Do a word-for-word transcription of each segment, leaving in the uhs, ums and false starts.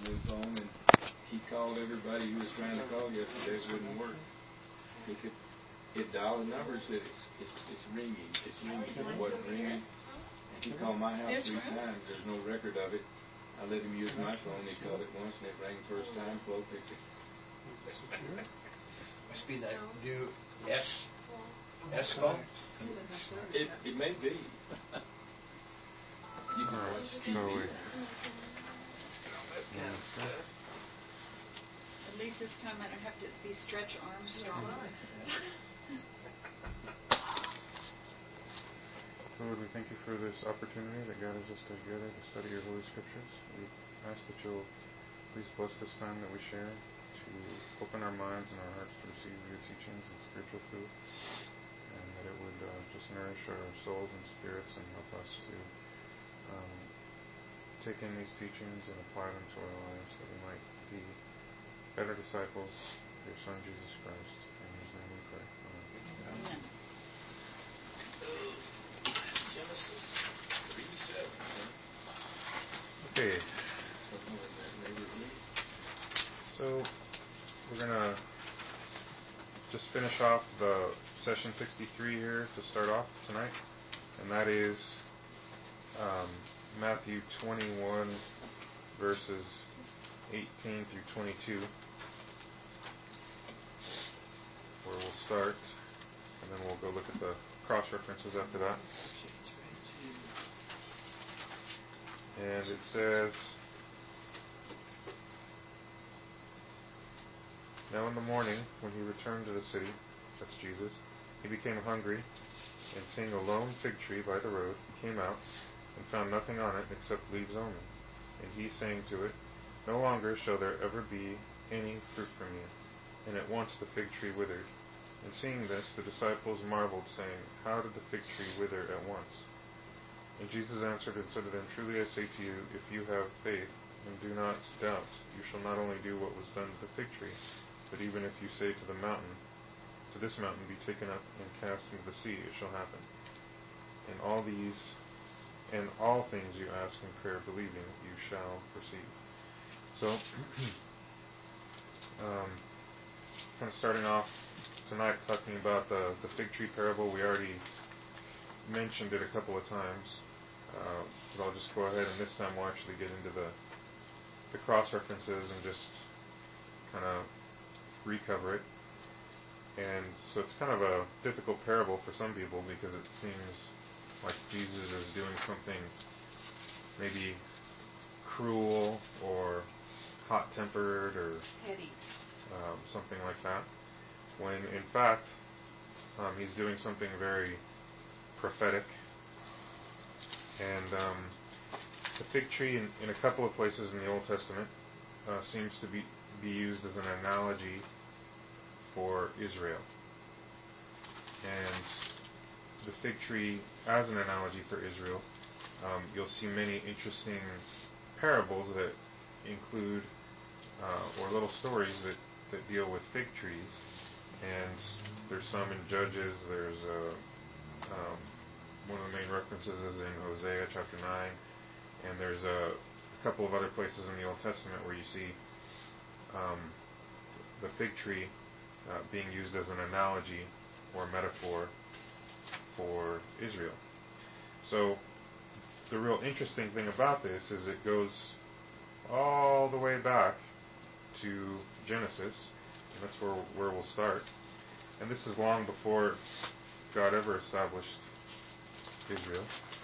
new phone, and he called everybody he was trying to call yesterday. It wouldn't work. He could hit dial the number, said it's, it's, it's ringing, it's ringing. It wasn't ringing. And he called my house three times. There's no record of it. I let him use my phone. He called it once, and it rang first time. Flo picked it. Must be that new S S phone. It it may be. You can watch T V. At least this time I don't have to be stretch arms strong. Lord, we thank you for this opportunity that gathers us together to study your Holy Scriptures. We ask that you'll please bless this time that we share, to open our minds and our hearts to receive your teachings and spiritual food, and that it would uh, just nourish our souls and spirits and help us to um, take in these teachings and apply them to our lives, that we might be better disciples of your Son, Jesus Christ. In his name we pray. Amen. Amen. Genesis three seven. Okay. Something like that, maybe. So we're going to just finish off the session sixty-three here to start off tonight, and that is um, Matthew twenty-one, verses eighteen through twenty-two, where we'll start, and then we'll go look at the cross-references after that. And it says, "Now in the morning, when he returned to the city," that's Jesus, "he became hungry, and seeing a lone fig tree by the road, he came out, and found nothing on it except leaves only. And he, saying to it, 'No longer shall there ever be any fruit from you.' And at once the fig tree withered. And seeing this, the disciples marveled, saying, 'How did the fig tree wither at once?' And Jesus answered and said to them, 'Truly I say to you, if you have faith, and do not doubt, you shall not only do what was done to the fig tree, but even if you say to the mountain, to this mountain, be taken up and cast into the sea, it shall happen. And all these, and all things you ask in prayer, believing, you shall receive.'" So, um, kind of starting off tonight talking about the, the fig tree parable. We already mentioned it a couple of times, uh, but I'll just go ahead, and this time we'll actually get into the, the cross-references and just kind of recover it. And so it's kind of a difficult parable for some people, because it seems like Jesus is doing something maybe cruel or hot-tempered or Petty. Um, something like that, when in fact um, he's doing something very prophetic. And um, the fig tree in, in a couple of places in the Old Testament uh, seems to be, be used as an analogy for Israel. And the fig tree as an analogy for Israel, um, you'll see many interesting parables that include uh, or little stories that, that deal with fig trees. And there's some in Judges. There's a, um, one of the main references is in Hosea chapter nine, and there's a, a couple of other places in the Old Testament where you see um, the fig tree uh, being used as an analogy or metaphor for Israel. So the real interesting thing about this is it goes all the way back to Genesis, and that's where where we'll start. And this is long before God ever established Israel.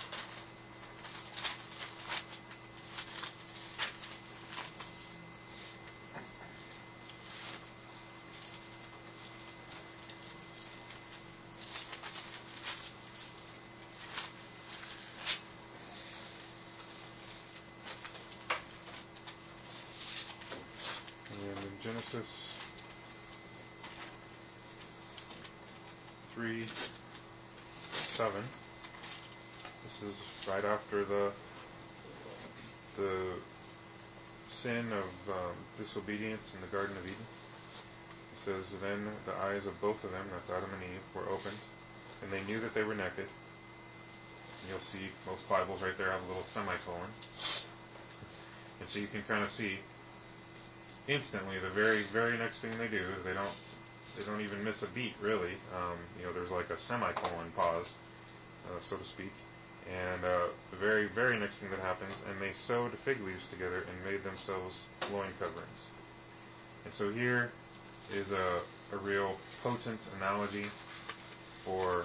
And in Genesis three seven, this is right after the the sin of um, disobedience in the Garden of Eden. It says, "Then the eyes of both of them," that's Adam and Eve, "were opened, and they knew that they were naked." And you'll see most Bibles right there have a little semicolon. And so you can kind of see instantly, the very, very next thing they do is they don't they don't even miss a beat, really. Um, you know, there's like a semicolon pause, uh, so to speak. And uh, the very, very next thing that happens, and they sewed fig leaves together and made themselves loin coverings. And so here is a, a real potent analogy for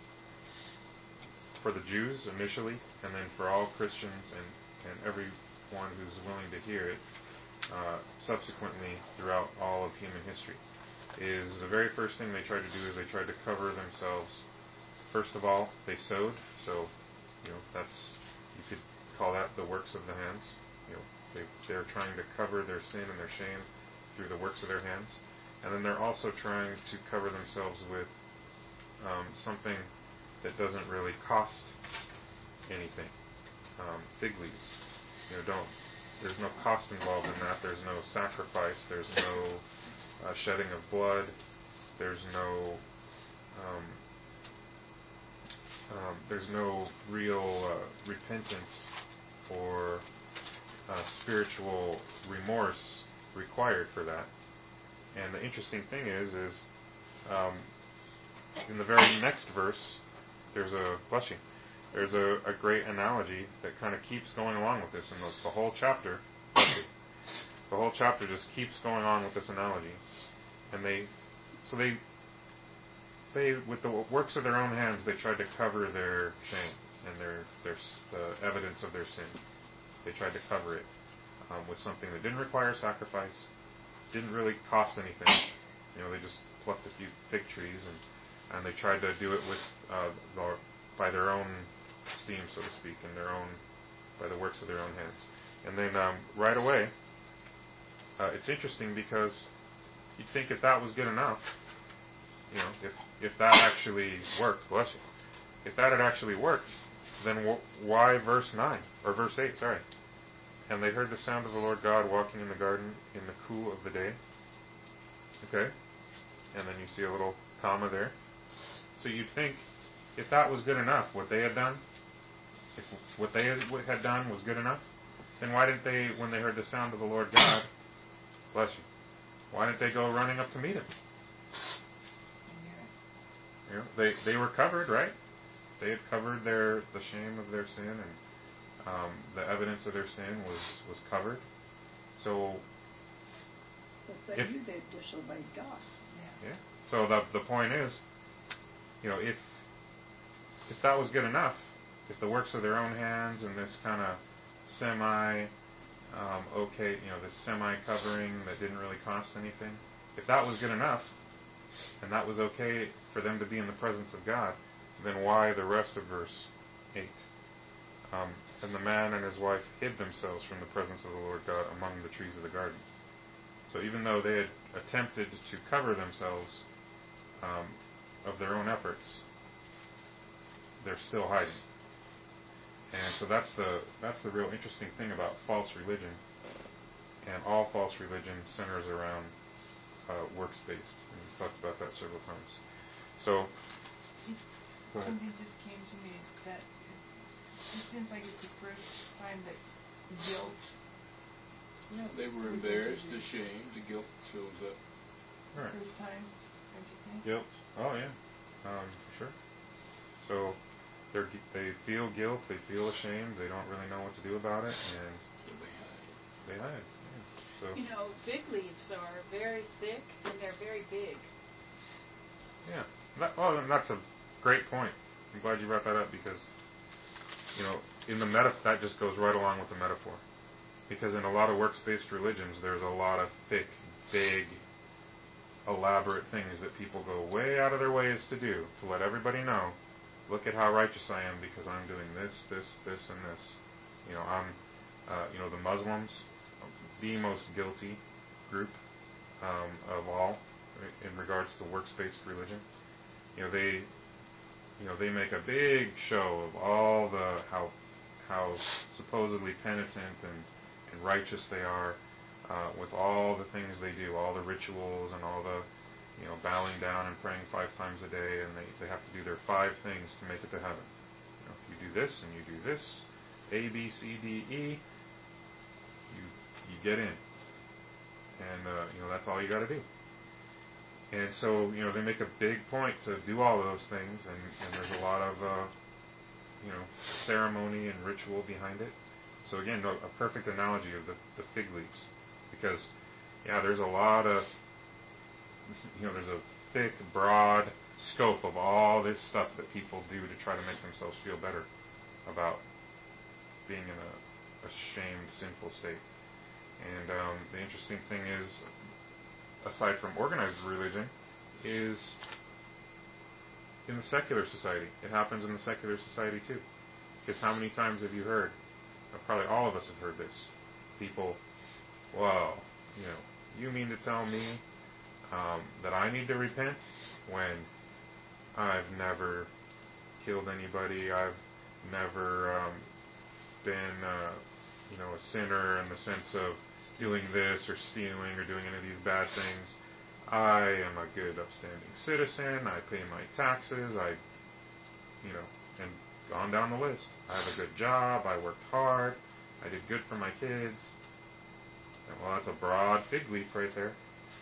for the Jews initially, and then for all Christians and, and everyone who's willing to hear it uh, subsequently throughout all of human history. Is the very first thing they tried to do is they tried to cover themselves. First of all, they sewed, so you know that's you could call that the works of the hands. You know, they they're trying to cover their sin and their shame through the works of their hands, and then they're also trying to cover themselves with um, something that doesn't really cost anything. Um, fig leaves, you know, don't. There's no cost involved in that. There's no sacrifice. There's no uh, shedding of blood. There's no um, um, there's no real uh, repentance or uh, spiritual remorse required for that. And the interesting thing is, is um, in the very next verse, there's a bless you, there's a, a great analogy that kind of keeps going along with this, and the, the whole chapter, bless you, the whole chapter just keeps going on with this analogy. And they, so they, they with the works of their own hands, they tried to cover their shame and their their the evidence of their sin. They tried to cover it um, with something that didn't require sacrifice, didn't really cost anything. You know, they just plucked a few fig trees and, and they tried to do it with uh, the, by their own steam, so to speak, and their own by the works of their own hands. And then um, right away, uh, it's interesting because you'd think if that was good enough, you know, if if that actually worked, bless you, if that had actually worked, then wh- why verse nine or verse eight? Sorry. And they heard the sound of the Lord God walking in the garden in the cool of the day. Okay? And then you see a little comma there. So you'd think if that was good enough, what they had done, if what they had done was good enough, then why didn't they, when they heard the sound of the Lord God, bless you, why didn't they go running up to meet him? You know, they they were covered, right? They had covered their the shame of their sin, and um, the evidence of their sin was, was covered. So, but they if, knew they disobeyed God. Yeah. So the the point is, you know, if if that was good enough, if the works of their own hands and this kind of semi um, okay, you know, this semi covering that didn't really cost anything, if that was good enough, and that was okay for them to be in the presence of God, then why the rest of verse eight? Um, and the man and his wife hid themselves from the presence of the Lord God among the trees of the garden. So even though they had attempted to cover themselves um, of their own efforts, they're still hiding. And so that's the that's the real interesting thing about false religion. And all false religion centers around uh, works-based. And we've talked about that several times. So, go ahead. Something just came to me that it seems like it's the first time that guilt. Yeah, they were embarrassed, ashamed. The guilt shows up. Right. First time, don't you think? Guilt. Oh yeah, um, for sure. So they they feel guilt. They feel ashamed. They don't really know what to do about it, and So they hide. they hide. Yeah. So You know, fig leaves are very thick and they're very big. yeah. That, well, and that's a great point. I'm glad you brought that up because you know in the meta that just goes right along with the metaphor. Because in a lot of works-based religions, there's a lot of thick, big, elaborate things that people go way out of their ways to do, to let everybody know, look at how righteous I am because I'm doing this, this, this, and this. You know, I'm, uh, you know, the Muslims, the most guilty group um, of all in regards to works-based religion. You know, they, you know, they make a big show of all the how, how supposedly penitent and and righteous they are uh, with all the things they do, all the rituals and all the, you know, bowing down and praying five times a day, and they, they have to do their five things to make it to heaven. You know, if you do this and you do this, A, B, C, D, E, you you get in. and uh, you know that's all you got to do. And so you know they make a big point to do all of those things, and, and there's a lot of uh, you know ceremony and ritual behind it. So again, a, a perfect analogy of the, the fig leaves, because yeah, there's a lot of you know there's a thick, broad scope of all this stuff that people do to try to make themselves feel better about being in a, a shamed, sinful state. And um, the interesting thing is, aside from organized religion, is in the secular society. It happens in the secular society too. Because how many times have you heard, or probably all of us have heard this, people, well, you know, you mean to tell me um, that I need to repent when I've never killed anybody, I've never um, been, uh, you know, a sinner in the sense of doing this or stealing or doing any of these bad things. I am a good, upstanding citizen. I pay my taxes. I, you know, and on down the list. I have a good job. I worked hard. I did good for my kids. And, well, that's a broad fig leaf right there.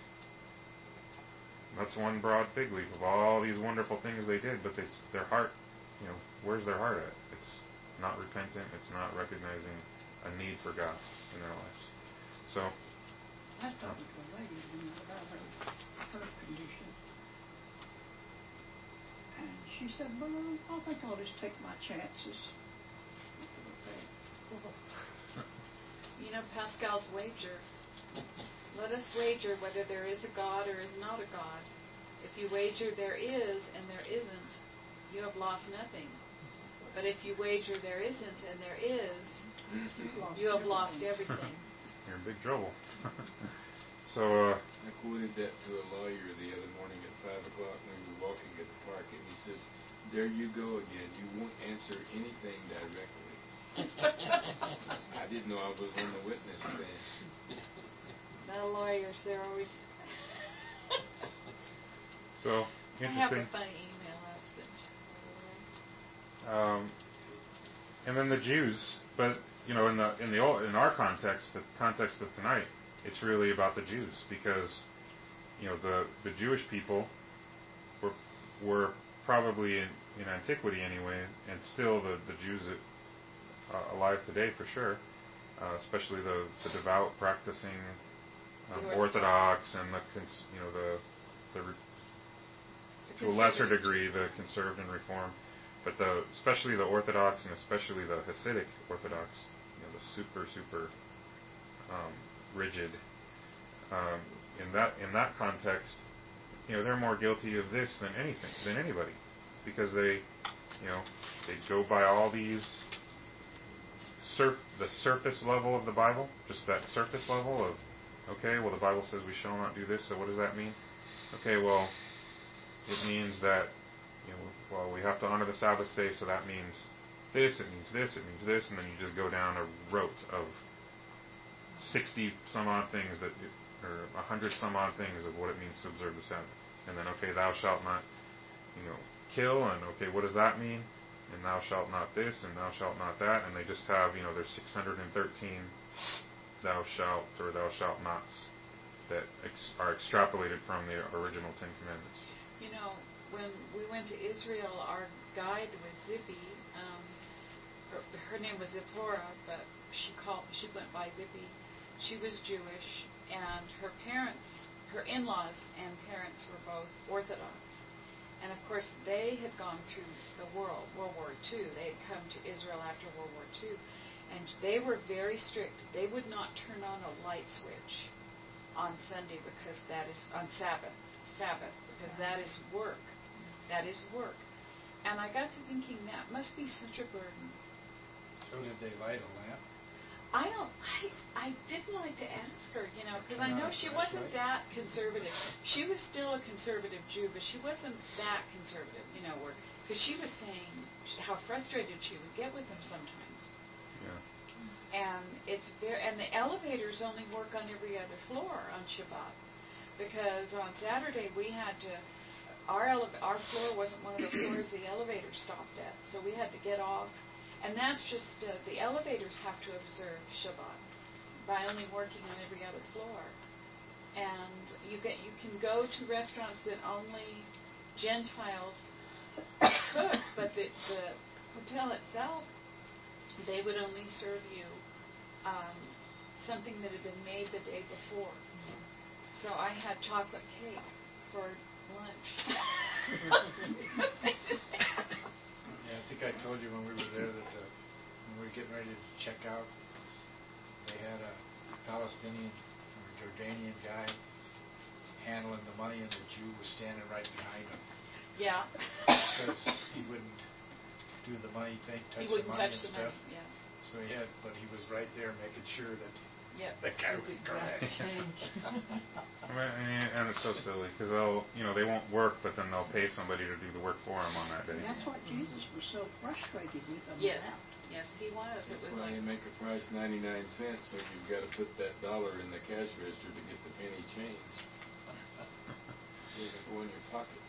That's one broad fig leaf of all these wonderful things they did, but they, their heart, you know, where's their heart at? It's not repentant. It's not recognizing a need for God in their lives. So, I talked to a lady about her, her condition. And she said, well, I think I'll just take my chances. You know, Pascal's wager. Let us wager whether there is a God or is not a God. If you wager there is and there isn't, you have lost nothing. But if you wager there isn't and there is, you have lost everything. You're in big trouble. so, uh, I quoted that to a lawyer the other morning at five o'clock when we were walking at the park, and he says, there you go again. You won't answer anything directly. I didn't know I was on the witness stand. The lawyers, they're always... so, I have interesting. a funny email I sent. Um, and then the Jews, but you know, in the in the old, in our context, the context of tonight, it's really about the Jews, because you know the, the Jewish people were were probably in, in antiquity anyway, and still the, the Jews that, uh, alive today for sure, uh, especially the, the devout, practicing um, Orthodox and the cons- you know the the re- to a lesser degree the conserved and reformed, but the especially the Orthodox and especially the Hasidic Orthodox, you know, the super super um, rigid. Um, in that in that context, you know, they're more guilty of this than anything than anybody, because they, you know, they go by all these surf the surface level of the Bible, just that surface level of, okay, well the Bible says we shall not do this, so what does that mean? Okay, well, it means that, you know, well, we have to honor the Sabbath day, so that means this, it means this, it means this, and then you just go down a rote of sixty some odd things that, or a hundred some odd things of what it means to observe the Sabbath. And then, okay, thou shalt not, you know, kill, and okay, what does that mean? And thou shalt not this, and thou shalt not that, and they just have, you know, there's six hundred thirteen thou shalt or thou shalt nots that ex- are extrapolated from the original Ten Commandments. You know, when we went to Israel, our guide was Zippy. Um, her, her name was Zipporah, but she called she went by Zippy. She was Jewish, and her parents, her in-laws and parents were both Orthodox. And of course, they had gone through the world, World War Two. They had come to Israel after World War Two. And they were very strict. They would not turn on a light switch on Sunday because that is, on Sabbath, Sabbath, because that is work. That is work. And I got to thinking, that must be such a burden. So did they light a lamp? I don't, I, I didn't like to ask her, you know, because I know she wasn't that conservative. She was still a conservative Jew, but she wasn't that conservative, you know, because she was saying how frustrated she would get with them sometimes. Yeah. And it's very, and the elevators only work on every other floor on Shabbat, because on Saturday we had to, our ele- our floor wasn't one of the floors the elevator stopped at, so we had to get off. And that's just, uh, the elevators have to observe Shabbat by only working on every other floor. and you get you can go to restaurants that only Gentiles cook, but the, the hotel itself, they would only serve you um, something that had been made the day before. So I had chocolate cake for lunch. Yeah, I think I told you when we were there that uh, when we were getting ready to check out, they had a Palestinian or Jordanian guy handling the money, and the Jew was standing right behind him. Yeah. Because he wouldn't do the money thing, touch he wouldn't the money touch and the stuff. money. Yeah. So he had, but he was right there making sure that Yep. the guy was correct. And, and it's so silly because they'll, you know, they won't work, but then they'll pay somebody to do the work for them on that day. And that's what Jesus was so frustrated with them Yes. about. Yes, he was. That's It was why like, they make a price ninety-nine cents, so you've got to put that dollar in the cash register to get the penny change. It doesn't go in your pocket.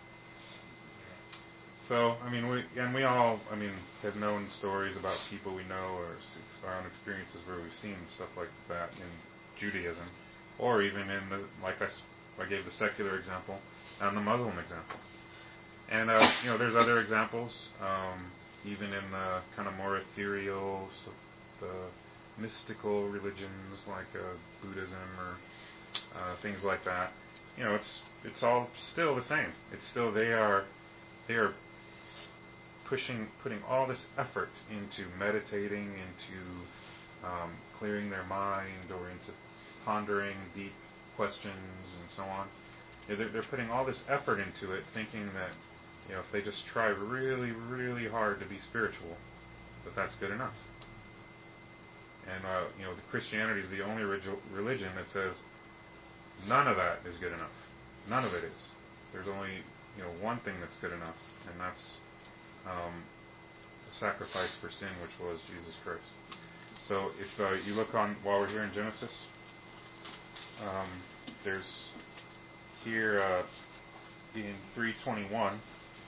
So, I mean, we and we all, I mean, have known stories about people we know or s- our own experiences where we've seen stuff like that in Judaism, or even in the, like I, s- I gave the secular example, and the Muslim example. And, uh, you know, there's other examples, um, even in the kind of more ethereal, so the mystical religions like uh, Buddhism or uh, things like that. You know, it's it's all still the same. It's still, they are, they are pushing, putting all this effort into meditating, into um, clearing their mind, or into pondering deep questions and so on. You know, they're, they're putting all this effort into it, thinking that, you know, if they just try really, really hard to be spiritual, that that's good enough. And uh, you know, the Christianity is the only regi- religion that says none of that is good enough. None of it is. There's only, you know, one thing that's good enough, and that's Um, the sacrifice for sin, which was Jesus Christ. So if uh, you look on, while we're here in Genesis, um, there's here uh, in three twenty-one,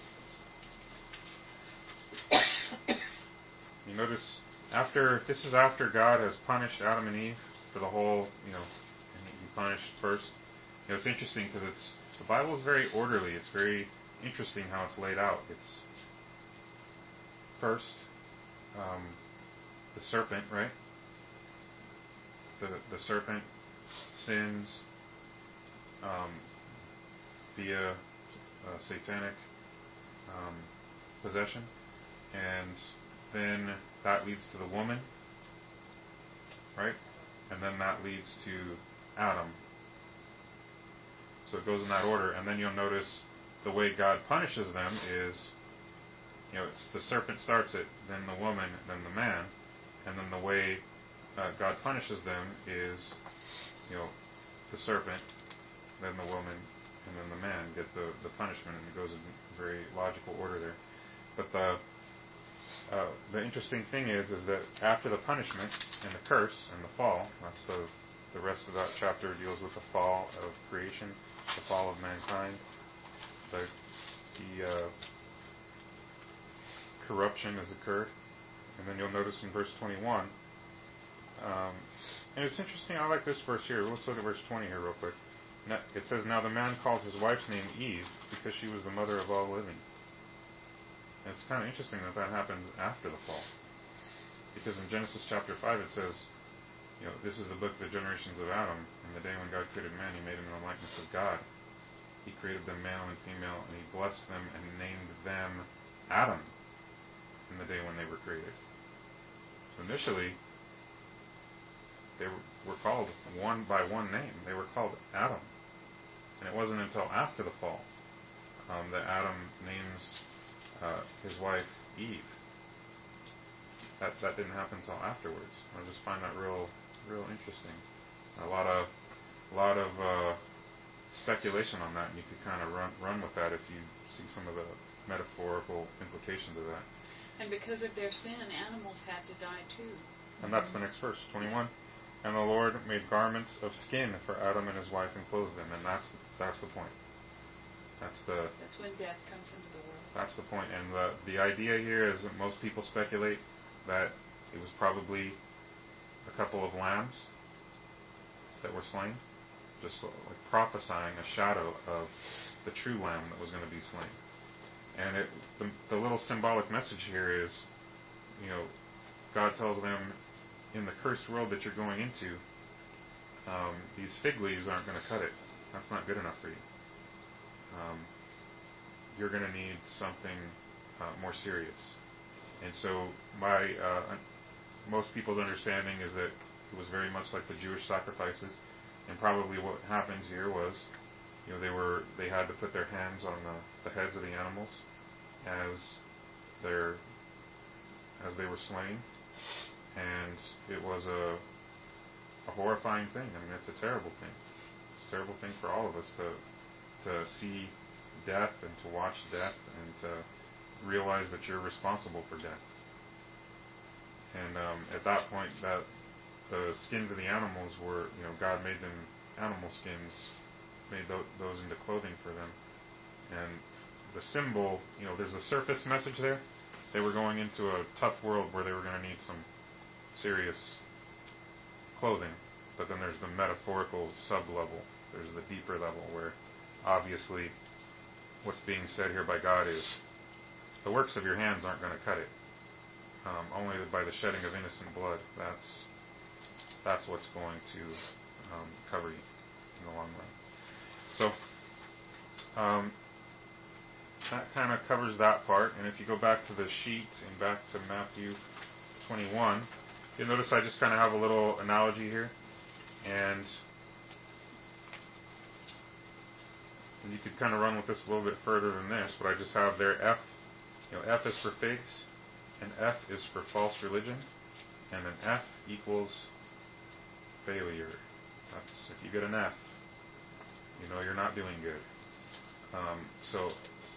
you notice after, this is after God has punished Adam and Eve for the whole, you know, and he punished first. You know, it's interesting because it's, the Bible is very orderly. It's very interesting how it's laid out. It's first, um, the serpent, right? The the serpent sins um, via uh, satanic um, possession, and then that leads to the woman, right? And then that leads to Adam. So it goes in that order, and then you'll notice the way God punishes them is, you know, it's the serpent starts it, then the woman, then the man, and then the way uh, God punishes them is, you know, the serpent, then the woman, and then the man get the, the punishment, and it goes in very logical order there. But the uh, the interesting thing is, is that after the punishment and the curse and the fall, that's the the rest of that chapter deals with the fall of creation, the fall of mankind, the the uh, corruption has occurred. And then you'll notice in verse twenty-one, um, and it's interesting, I like this verse here. Let's look at verse twenty here real quick. Now, it says, "Now the man called his wife's name Eve, because she was the mother of all living." And it's kind of interesting that that happens after the fall. Because in Genesis chapter five it says, you know, this is the book of the generations of Adam. In the day when God created man, he made him in the likeness of God. He created them male and female, and he blessed them and named them Adam in the day when they were created. So initially, they were called one by one name. They were called Adam. And it wasn't until after the fall um, that Adam names uh, his wife Eve. That that didn't happen until afterwards. I just find that real, real interesting. A lot of, a lot of uh, speculation on that, and you could kind of run run with that if you see some of the metaphorical implications of that. and because of their sin, animals had to die too. And that's the next verse, twenty-one. And the Lord made garments of skin for Adam and his wife and clothed them. And that's that's the point. That's the That's when death comes into the world. that's the point. And the the idea here is that most people speculate that it was probably a couple of lambs that were slain, just like prophesying a shadow of the true lamb that was going to be slain. And it, the, the little symbolic message here is, you know, God tells them, in the cursed world that you're going into, um, these fig leaves aren't going to cut it. That's not good enough for you. Um, you're going to need something uh, more serious. And so my uh, most people's understanding is that it was very much like the Jewish sacrifices, and probably what happens here was, you know, they were they had to put their hands on the, the heads of the animals as their as they were slain, and it was a a horrifying thing. I mean, it's a terrible thing. It's a terrible thing for all of us to to see death and to watch death and to realize that you're responsible for death. And um, at that point, that the skins of the animals were, you know, God made them animal skins, made th- those into clothing for them. And the symbol, you know, there's a surface message there. They were going into a tough world where they were going to need some serious clothing. But then there's the metaphorical sub-level. There's the deeper level where obviously what's being said here by God is the works of your hands aren't going to cut it. Um, only by the shedding of innocent blood. That's that's what's going to um, cover you in the long run. So um, that kind of covers that part. And if you go back to the sheet and back to Matthew twenty-one, you'll notice I just kind of have a little analogy here. And you could kind of run with this a little bit further than this, but I just have there F. You know, F is for figs, and F is for false religion, and an F equals failure. That's, if you get an F, you know you're not doing good. Um, so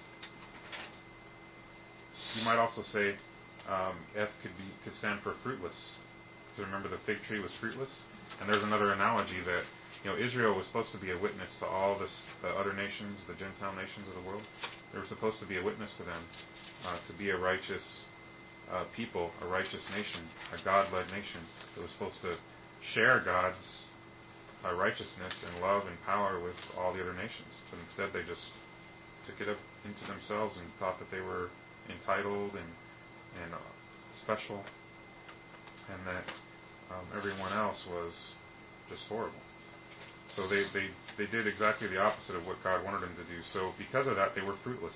you might also say um, F could be could stand for fruitless. Because remember, the fig tree was fruitless, and there's another analogy that, you know, Israel was supposed to be a witness to all this, the other nations, the Gentile nations of the world. They were supposed to be a witness to them, uh, to be a righteous uh, people, a righteous nation, a God-led nation that was supposed to share God's uh, righteousness and love and power with all the other nations. But instead, they just took it up into themselves and thought that they were entitled and and uh, special, and that um, everyone else was just horrible. So they, they, they did exactly the opposite of what God wanted them to do. So because of that, they were fruitless.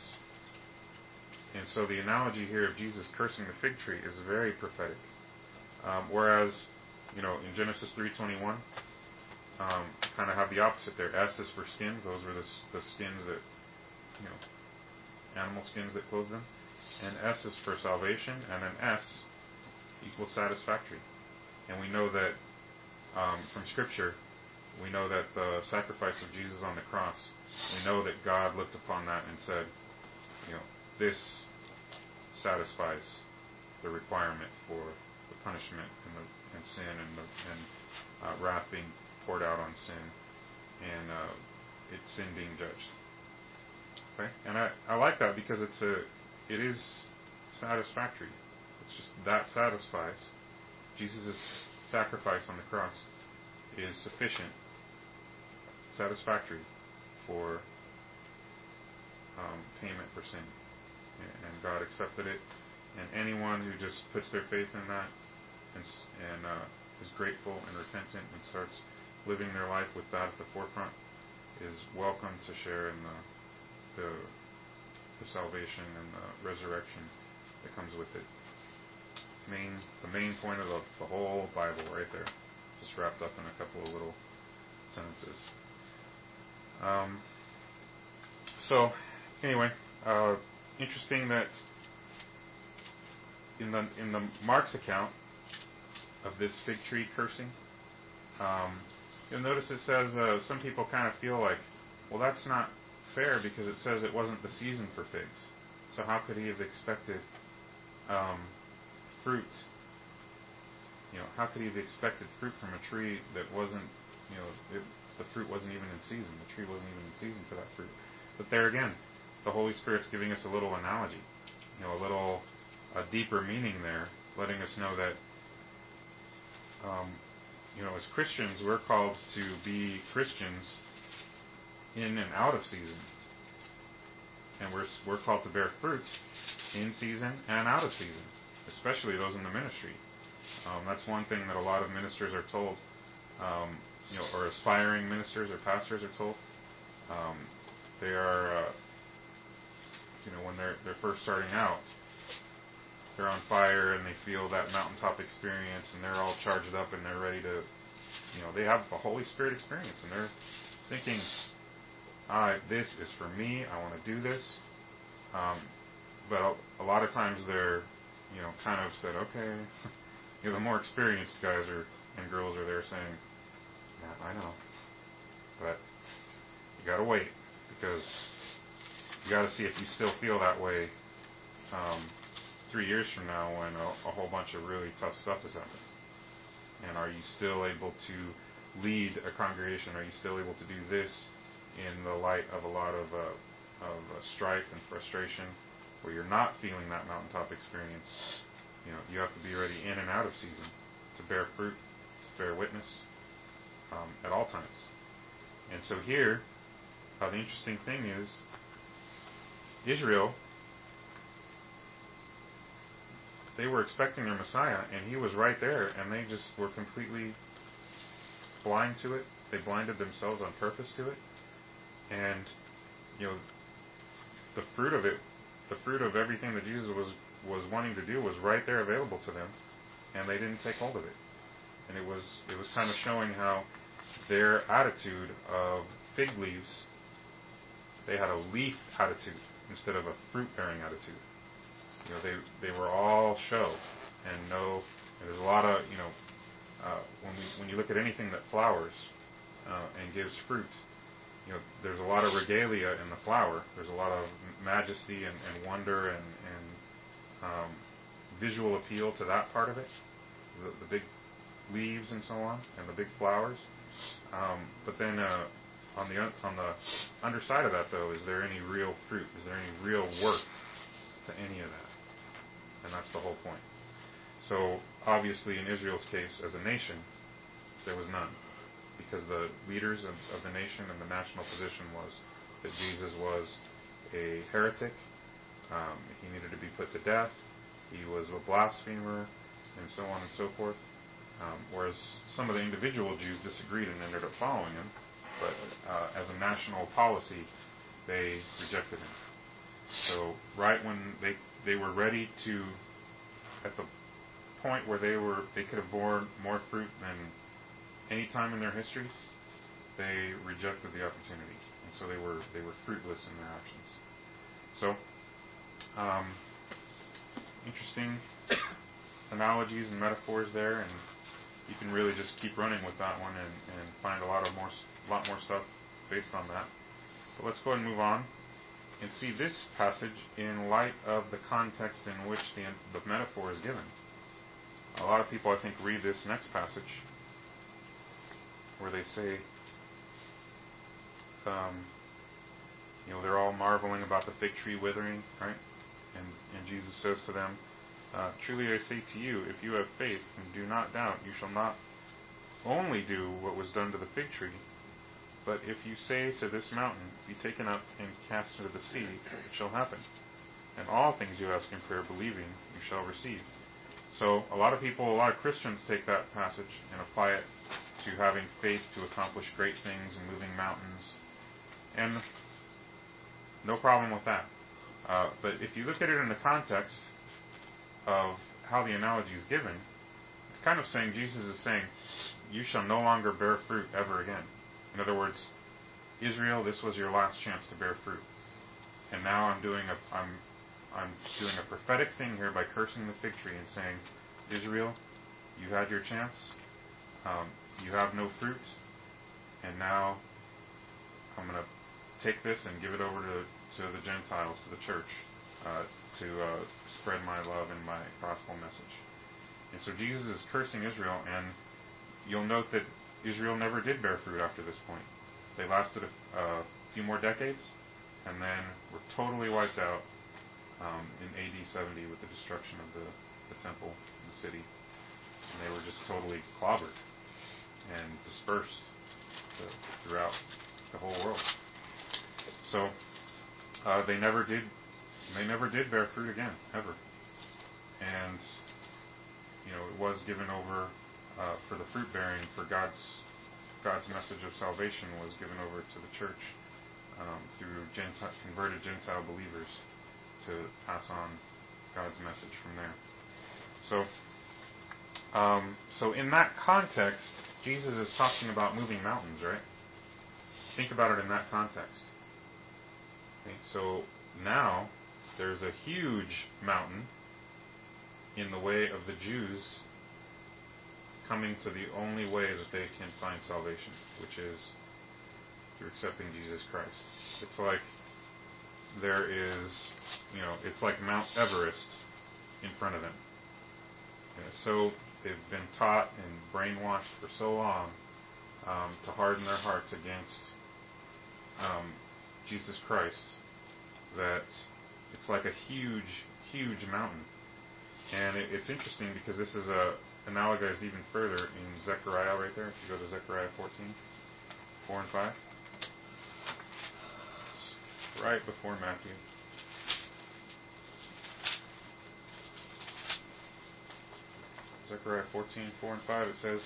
And so the analogy here of Jesus cursing the fig tree is very prophetic. Um, whereas, you know, in Genesis three twenty-one, um, kind of have the opposite there. S is for skins. Those were the, the skins that, you know, animal skins that clothed them. And S is for salvation, and an S equals satisfactory. And we know that um, from Scripture, we know that the sacrifice of Jesus on the cross, we know that God looked upon that and said, you know, this satisfies the requirement for the punishment and, the, and sin and, the, and uh, wrath being poured out on sin, and uh, it's sin being judged. Okay, and I, I like that because it's a it is satisfactory. It's just that satisfies. Jesus' sacrifice on the cross is sufficient, satisfactory for um, payment for sin. And God accepted it. And anyone who just puts their faith in that and, and uh, is grateful and repentant and starts living their life with that at the forefront is welcome to share in the, the, the salvation and the resurrection that comes with it. Main, the main point of the, the whole Bible right there, just wrapped up in a couple of little sentences. Um, so, anyway, uh, interesting that in the in the Mark's account of this fig tree cursing, um, you'll notice it says uh, some people kind of feel like, well, that's not fair because it says it wasn't the season for figs. So how could he have expected um, fruit? You know, how could he have expected fruit from a tree that wasn't, you know, it, the fruit wasn't even in season. The tree wasn't even in season for that fruit. But there again, the Holy Spirit's giving us a little analogy, you know, a little, a deeper meaning there, letting us know that um, you know, as Christians, we're called to be Christians in and out of season. And we're, we're called to bear fruit in season and out of season, especially those in the ministry. Um, that's one thing that a lot of ministers are told, um, you know, or aspiring ministers or pastors are told. Um, they are, uh, you know, when they're they're first starting out, they're on fire and they feel that mountaintop experience and they're all charged up and they're ready to, you know, they have a Holy Spirit experience and they're thinking, ah, this is for me, I want to do this. Um, but a, a lot of times they're, you know, kind of said, okay, you know, the more experienced guys are, and girls are there saying, yeah, I know, but you got to wait because you got to see if you still feel that way um, three years from now when a, a whole bunch of really tough stuff has happened. And are you still able to lead a congregation? Are you still able to do this in the light of a lot of uh, of uh, strife and frustration, where you're not feeling that mountaintop experience? You know, you have to be ready in and out of season to bear fruit, to bear witness um, at all times. And so here, uh, the interesting thing is, Israel, they were expecting their Messiah, and he was right there, and they just were completely blind to it. They blinded themselves on purpose to it. And, you know, the fruit of it, the fruit of everything that Jesus was, was wanting to do was right there available to them, and they didn't take hold of it. And it was it was kind of showing how their attitude of fig leaves, they had a leaf attitude instead of a fruit-bearing attitude. You know, they they were all show and no. And there's a lot of, you know, uh, when we when you look at anything that flowers uh, and gives fruit, you know, there's a lot of regalia in the flower. There's a lot of majesty and, and wonder and, and um, visual appeal to that part of it, the, the big leaves and so on, and the big flowers. Um, but then uh, on the on the underside of that, though, is there any real fruit? Is there any real worth to any of that? And that's the whole point. So obviously, in Israel's case, as a nation, there was none, because the leaders of, of the nation and the national position was that Jesus was a heretic. Um, he needed to be put to death. He was a blasphemer, and so on and so forth. Um, whereas some of the individual Jews disagreed and ended up following him, but uh, as a national policy, they rejected him. So right when they they were ready to, at the point where they were they could have borne more fruit than any time in their histories, they rejected the opportunity, and so they were they were fruitless in their actions. So, um, interesting analogies and metaphors there, and you can really just keep running with that one and, and find a lot of more lot more stuff based on that. But let's go ahead and move on and see this passage in light of the context in which the the metaphor is given. A lot of people, I think, read this next passage where they say, um, you know, they're all marveling about the fig tree withering, right? And, and Jesus says to them, uh, truly I say to you, if you have faith and do not doubt, you shall not only do what was done to the fig tree, but if you say to this mountain, be taken up and cast into the sea, it shall happen. And all things you ask in prayer, believing, you shall receive. So a lot of people, a lot of Christians take that passage and apply it to having faith to accomplish great things and moving mountains. And no problem with that. Uh, but if you look at it in the context of how the analogy is given, it's kind of saying, Jesus is saying, you shall no longer bear fruit ever again. In other words, Israel, this was your last chance to bear fruit. And now I'm doing a, I'm, I'm doing a prophetic thing here by cursing the fig tree and saying, Israel, you had your chance. Um, you have no fruit. And now I'm going to take this and give it over to, to the Gentiles, to the church, uh, to uh, spread my love and my gospel message. And so Jesus is cursing Israel, and you'll note that Israel never did bear fruit after this point. They lasted a uh, few more decades, and then were totally wiped out um, in A D seventy with the destruction of the, the temple, the city. And they were just totally clobbered. and dispersed to, throughout the whole world. So uh, they never did they never did bear fruit again, ever. And you know, it was given over uh, for the fruit bearing, for God's God's message of salvation was given over to the church um, through Gentile, converted Gentile believers to pass on God's message from there. So, um, so in that context, Jesus is talking about moving mountains, right? Think about it in that context. Okay, so now there's a huge mountain in the way of the Jews coming to the only way that they can find salvation, which is through accepting Jesus Christ. It's like there is, you know, it's like Mount Everest in front of them. And so they've been taught and brainwashed for so long um, to harden their hearts against um, Jesus Christ that it's like a huge, huge mountain. And it, it's interesting because this is a analogized even further in Zechariah right there. If you go to Zechariah fourteen, four and five. It's right before Matthew. Zechariah fourteen, four and five, it says,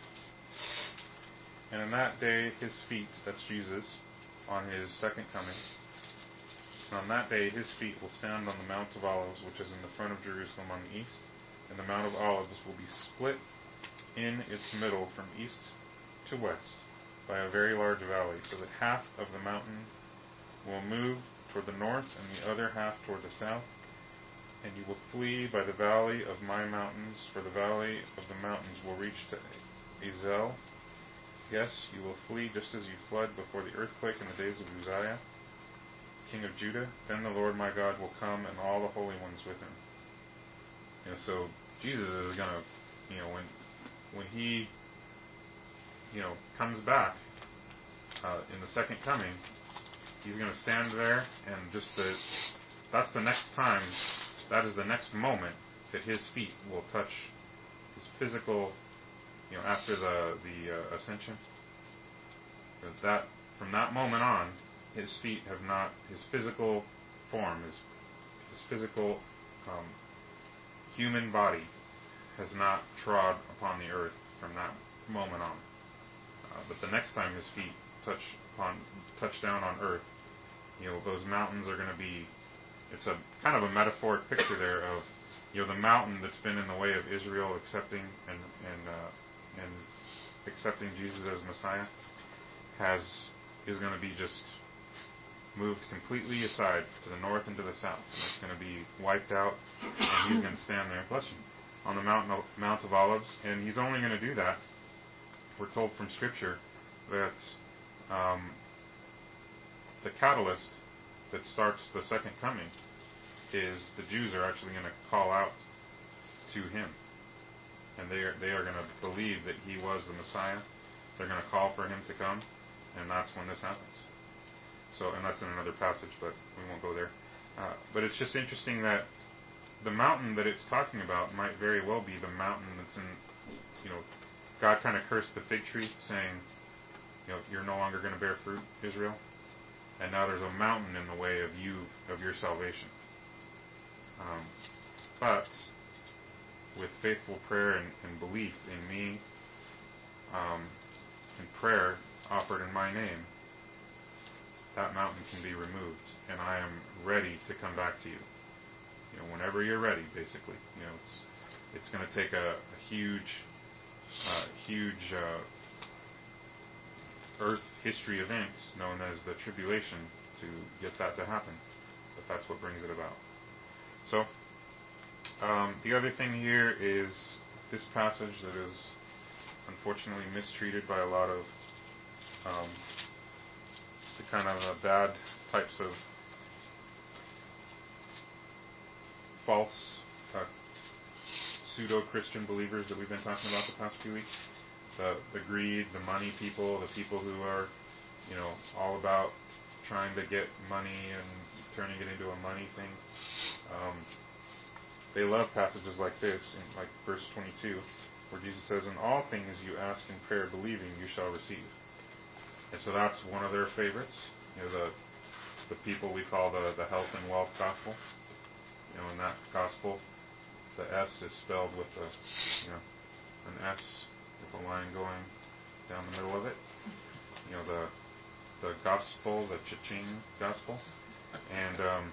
"And in that day his feet," that's Jesus, on his second coming, "and on that day his feet will stand on the Mount of Olives, which is in the front of Jerusalem on the east, and the Mount of Olives will be split in its middle from east to west by a very large valley, so that half of the mountain will move toward the north and the other half toward the south. And you will flee by the valley of my mountains, for the valley of the mountains will reach to Azel. Yes, you will flee just as you fled before the earthquake in the days of Uzziah, king of Judah. Then the Lord my God will come, and all the holy ones with him." And so Jesus is going to, you know, when when he, you know, comes back uh, in the second coming, he's going to stand there, and just the, that's the next time, that is the next moment that his feet will touch his physical, you know, after the the uh, ascension. That, that from that moment on, his feet have not, his physical form, his his physical um, human body has not trod upon the earth from that moment on. Uh, but the next time his feet touch upon, touch down on earth, you know, those mountains are going to be, it's a kind of a metaphoric picture there of, you know, the mountain that's been in the way of Israel accepting and and uh, and accepting Jesus as Messiah has is going to be just moved completely aside to the north and to the south. And it's going to be wiped out, and he's going to stand there, bless you, on the mountain of, Mount of Olives, and he's only going to do that. We're told from Scripture that um, the catalyst that starts the second coming is the Jews are actually going to call out to him, and they are they are going to believe that he was the Messiah. They're going to call for him to come, and that's when this happens. So, and that's in another passage, but we won't go there. Uh, but it's just interesting that the mountain that it's talking about might very well be the mountain that's in, you know, God kind of cursed the fig tree, saying, you know, you're no longer going to bear fruit, Israel, and now there's a mountain in the way of you, of your salvation. Um, but with faithful prayer and, and belief in me, um, and prayer offered in my name, that mountain can be removed, and I am ready to come back to you. You know, whenever you're ready, basically. You know, it's it's going to take a, a huge, uh, huge uh, Earth history event known as the tribulation to get that to happen, but that's what brings it about. So, um, the other thing here is this passage that is unfortunately mistreated by a lot of um, the kind of uh, bad types of false uh, pseudo-Christian believers that we've been talking about the past few weeks. The, the greed, the money people, the people who are, you know, all about trying to get money and turning it into a money thing. Um, they love passages like this, in like verse twenty-two, where Jesus says, "In all things you ask in prayer, believing, you shall receive." And so that's one of their favorites. You know, the the people we call the, the health and wealth gospel. You know, in that gospel, the S is spelled with a, you know, an S with a line going down the middle of it. You know, the the gospel, the cha-ching gospel. And, um,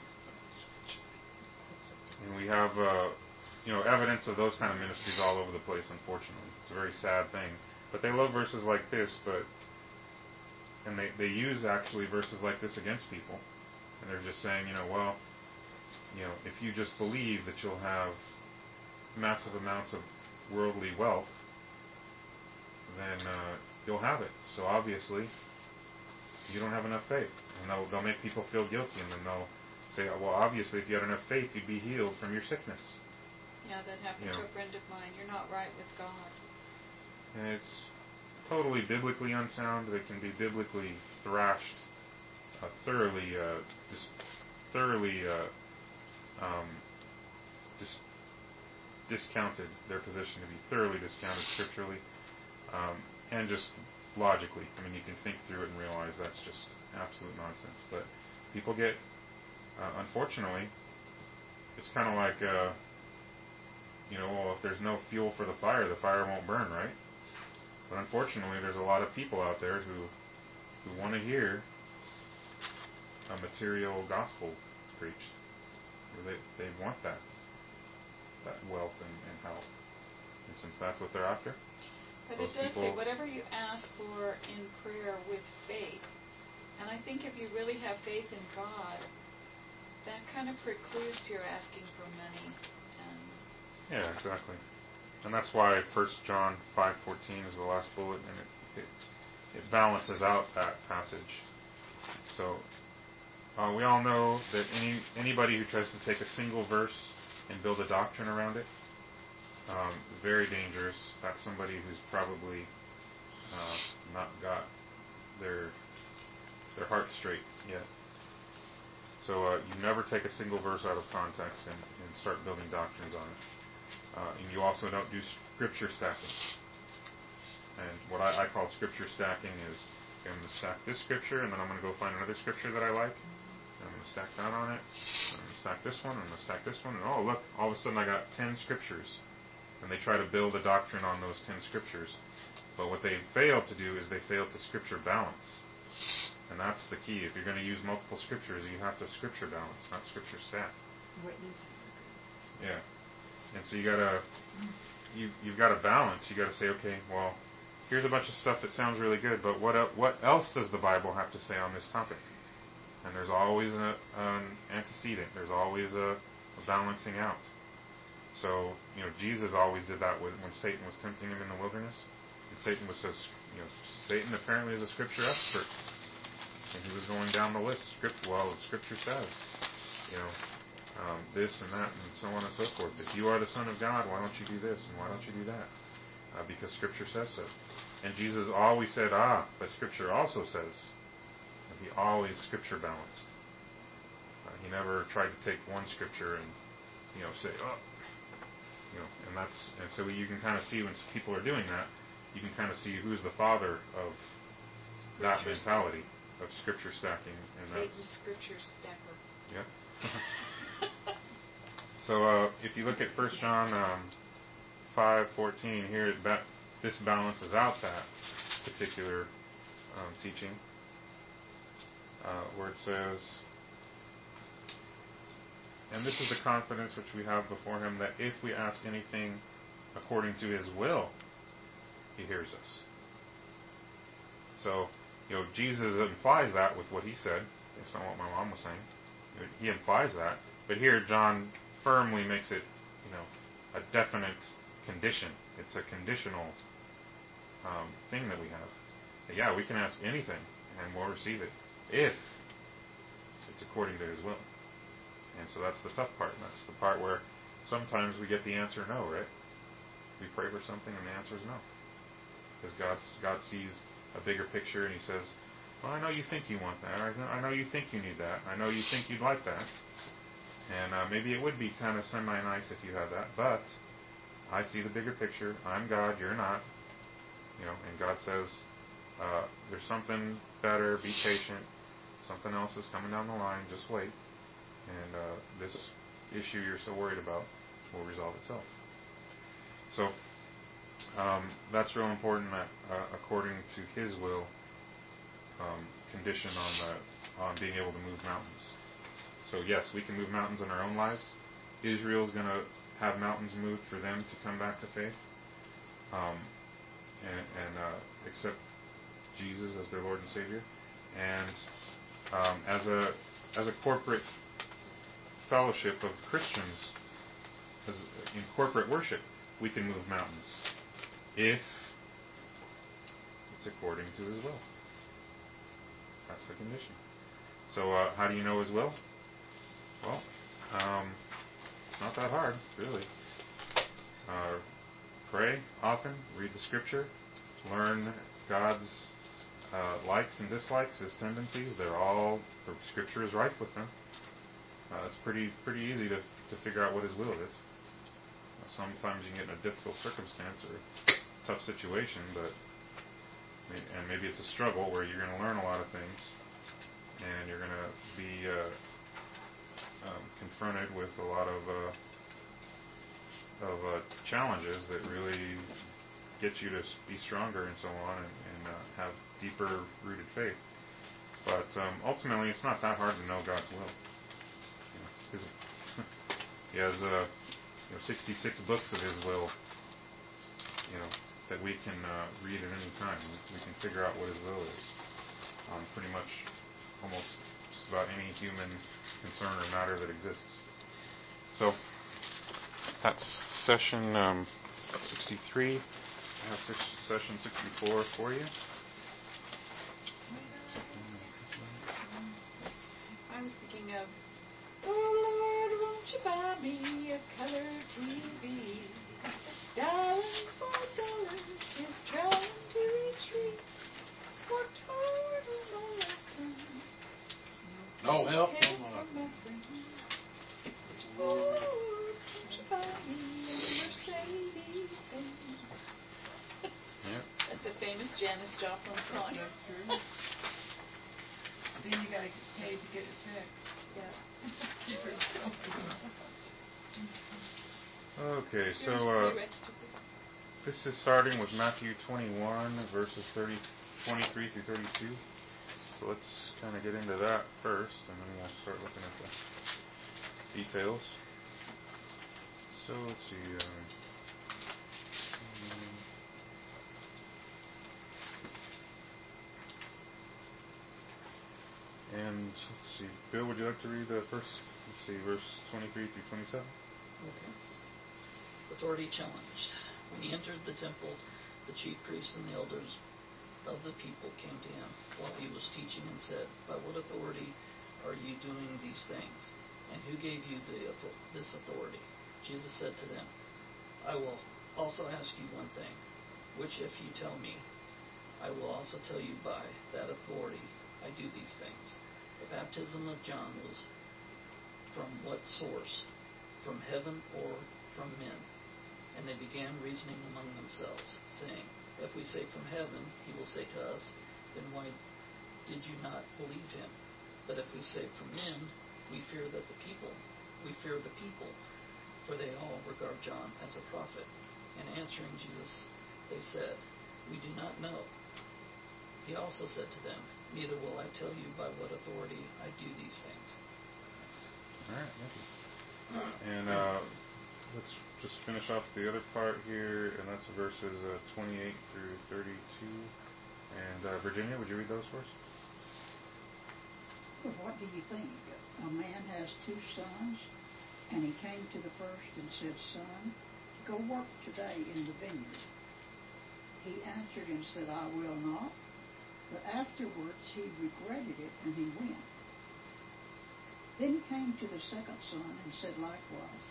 and we have, uh, you know, evidence of those kind of ministries all over the place, unfortunately. It's a very sad thing. But they love verses like this, but and they, they use actually verses like this against people. And they're just saying, you know, well, you know, if you just believe that you'll have massive amounts of worldly wealth, then uh, you'll have it. So obviously, you don't have enough faith. And they'll, they'll make people feel guilty, and then they'll say, well, obviously, if you had enough faith, you'd be healed from your sickness. Yeah, that happened You know. to a friend of mine. You're not right with God. And it's totally biblically unsound. They can be biblically thrashed, uh, thoroughly, uh, dis- thoroughly uh, um, dis- discounted. Their position to be thoroughly discounted scripturally, um, and just logically. I mean, you can think through it and realize that's just absolute nonsense. But people get, uh, unfortunately, it's kind of like, uh, you know, well, if there's no fuel for the fire, the fire won't burn, right? But unfortunately, there's a lot of people out there who who want to hear a material gospel preached. They they want that that wealth and, and health, and since that's what they're after. But Those it does people, say, whatever you ask for in prayer with faith. And I think if you really have faith in God, that kind of precludes your asking for money. And yeah, exactly. And that's why First John five fourteen is the last bullet, and it, it, it balances out that passage. So uh, we all know that any anybody who tries to take a single verse and build a doctrine around it, um, very dangerous. That's somebody who's probably uh, not got their their heart straight yet. So uh, you never take a single verse out of context and, and start building doctrines on it. Uh, and you also don't do scripture stacking. And what I, I call scripture stacking is, okay, I'm going to stack this scripture, and then I'm going to go find another scripture that I like, and I'm going to stack that on it, and I'm going to stack this one, and I'm going to stack this one, and oh, look, all of a sudden I got ten scriptures. And they try to build a doctrine on those ten scriptures. But what they fail to do is they fail to scripture balance. And that's the key. If you're going to use multiple scriptures, you have to scripture balance, not scripture stack. Witnesses. Yeah. And so you gotta, you you've got to balance. You got to say, okay, well, here's a bunch of stuff that sounds really good, but what el- what else does the Bible have to say on this topic? And there's always a, an antecedent. There's always a, a balancing out. So you know, Jesus always did that when, when Satan was tempting him in the wilderness. And Satan was so, you know, Satan apparently is a scripture expert, and he was going down the list. Script, well, Scripture says, you know. Um, this and that and so on and so forth. If you are the Son of God, why don't you do this and why don't you do that? Uh, because Scripture says so. And Jesus always said, ah, but Scripture also says. And he always Scripture balanced. Uh, he never tried to take one Scripture and, you know, say, oh, you know, and that's, and so you can kind of see when people are doing that, you can kind of see who's the father of that mentality of Scripture stacking. And Satan's that's scripture stacker. Yeah. So uh, if you look at First John um, five fourteen here, that this balances out that particular um, teaching, uh, where it says, and this is the confidence which we have before him, that if we ask anything according to his will, he hears us. So, you know, Jesus implies that with what he said, based on what my mom was saying. He implies that. But here, John firmly makes it, you know, a definite condition. It's a conditional um, thing that we have. That, yeah, we can ask anything, and we'll receive it, if it's according to his will. And so that's the tough part. And that's the part where sometimes we get the answer no, right? We pray for something, and the answer is no. Because God's, God sees a bigger picture, and he says, well, I know you think you want that. I know, I know you think you need that. I know you think you'd like that. And uh, maybe it would be kind of semi-nice if you had that. But I see the bigger picture. I'm God, you're not. You know, and God says, uh, there's something better, be patient. Something else is coming down the line, just wait. And uh, this issue you're so worried about will resolve itself. So, um, that's real important that uh, according to His will, um, condition on the on being able to move mountains. So yes, we can move mountains in our own lives. Israel's going to have mountains moved for them to come back to faith, um, and, and uh, accept Jesus as their Lord and Savior. And um, as a as a corporate fellowship of Christians, as in corporate worship, we can move mountains if it's according to His will. That's the condition. So uh, how do you know His will? Well, um, it's not that hard, really. Uh, pray often, read the Scripture, learn God's uh, likes and dislikes, His tendencies. They're all, the Scripture is rife with them. Uh, it's pretty pretty easy to, to figure out what His will is. Sometimes you can get in a difficult circumstance or tough situation, but and maybe it's a struggle where you're going to learn a lot of things, and you're going to be uh, um, confronted with a lot of uh, of uh, challenges that really get you to be stronger and so on, and, and uh, have deeper rooted faith. But um, ultimately, it's not that hard to know God's will. You know, his, he has uh, you know, sixty-six books of His will, you know, that we can uh, read at any time. We, we can figure out what His will is on pretty much almost just about any human concern or matter that exists. So that's session um, sixty-three. I have session sixty-four for you. I was thinking of, oh Lord, won't you buy me a color T V? Darling, for dollars is trying to retreat. Worked hard all my lifetime. No help, Help no from help. my friends. Oh Lord, won't you buy me a Mercedes Benz? Yep. That's a famous Janis Joplin song. That's true. Then you gotta get paid to get it fixed. Yeah. Keep it going. Okay, so Here's uh, the rest of it. this is starting with Matthew twenty-one, verses thirty, twenty-three through thirty-two. So let's kind of get into that first, and then we'll start looking at the details. So let's see. Um, and let's see. Bill, would you like to read the first? Let's see, verse twenty-three through twenty-seven. Okay. Authority challenged. When he entered the temple, the chief priests and the elders of the people came to him while he was teaching and said, "By what authority are you doing these things? And who gave you the, this authority?" Jesus said to them, "I will also ask you one thing, which if you tell me, I will also tell you by that authority I do these things. The baptism of John was from what source? From heaven or from men?" And they began reasoning among themselves, saying, "If we say from heaven, he will say to us, then why did you not believe him? But if we say from men, we fear that the people, we fear the people, for they all regard John as a prophet." And answering Jesus, they said, "We do not know." He also said to them, "Neither will I tell you by what authority I do these things." All right, thank you. And uh, let's just finish off the other part here, and that's verses uh, twenty-eight through thirty-two. And uh, Virginia, would you read those for us? Well, what do you think? A man has two sons, and he came to the first and said, "Son, go work today in the vineyard." He answered and said, "I will not." But afterwards he regretted it, and he went. Then he came to the second son and said likewise.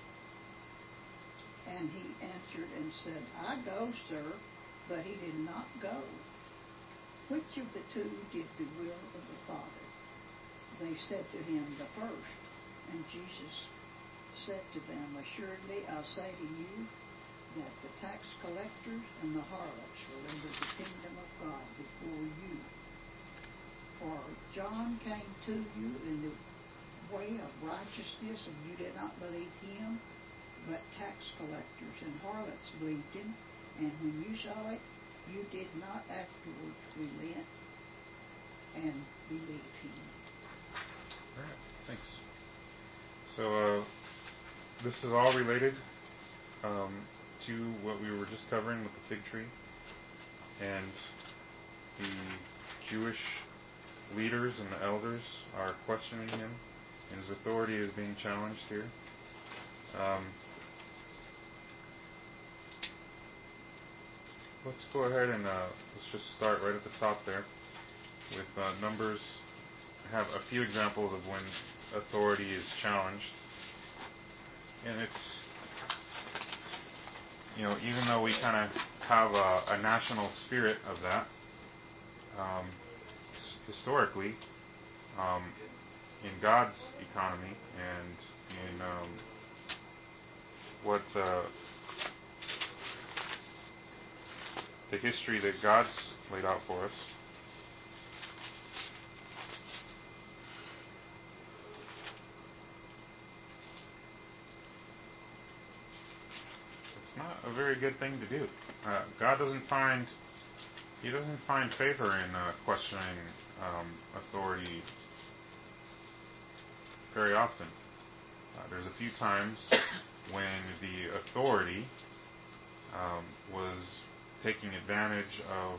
And he answered and said, "I go, sir." But he did not go. Which of the two did the will of the Father? They said to him, "The first." And Jesus said to them, "Assuredly I say to you, that the tax collectors and the harlots will enter the kingdom of God before you. For John came to you in the way of righteousness, and you did not believe him, but tax collectors and harlots believed him, and when you saw it, you did not afterwards relent and believe him. All right, thanks. So uh, this is all related um, to what we were just covering with the fig tree, and the Jewish leaders and the elders are questioning him, and his authority is being challenged here. Um, let's go ahead and uh, let's just start right at the top there with uh, Numbers. I have a few examples of when authority is challenged, and it's, you know, even though we kind of have a, a national spirit of that, um, historically, um, in God's economy and in um, what uh, the history that God's laid out for us, it's not a very good thing to do. Uh, God doesn't find He doesn't find favor in uh, questioning um, authority very often. Uh, there's a few times when the authority um, was taking advantage of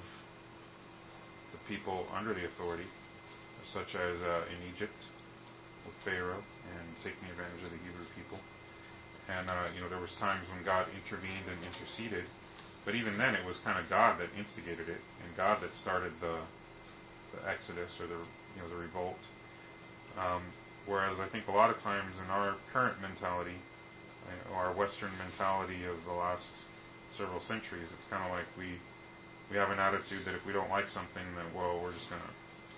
the people under the authority, such as uh, in Egypt with Pharaoh and taking advantage of the Hebrew people. And uh, you know, there was times when God intervened and interceded, but even then it was kind of God that instigated it, and God that started the the exodus or the you know the revolt. Um, whereas I think a lot of times in our current mentality, uh, our Western mentality of the last several centuries, it's kind of like we we have an attitude that if we don't like something, then well, we're just gonna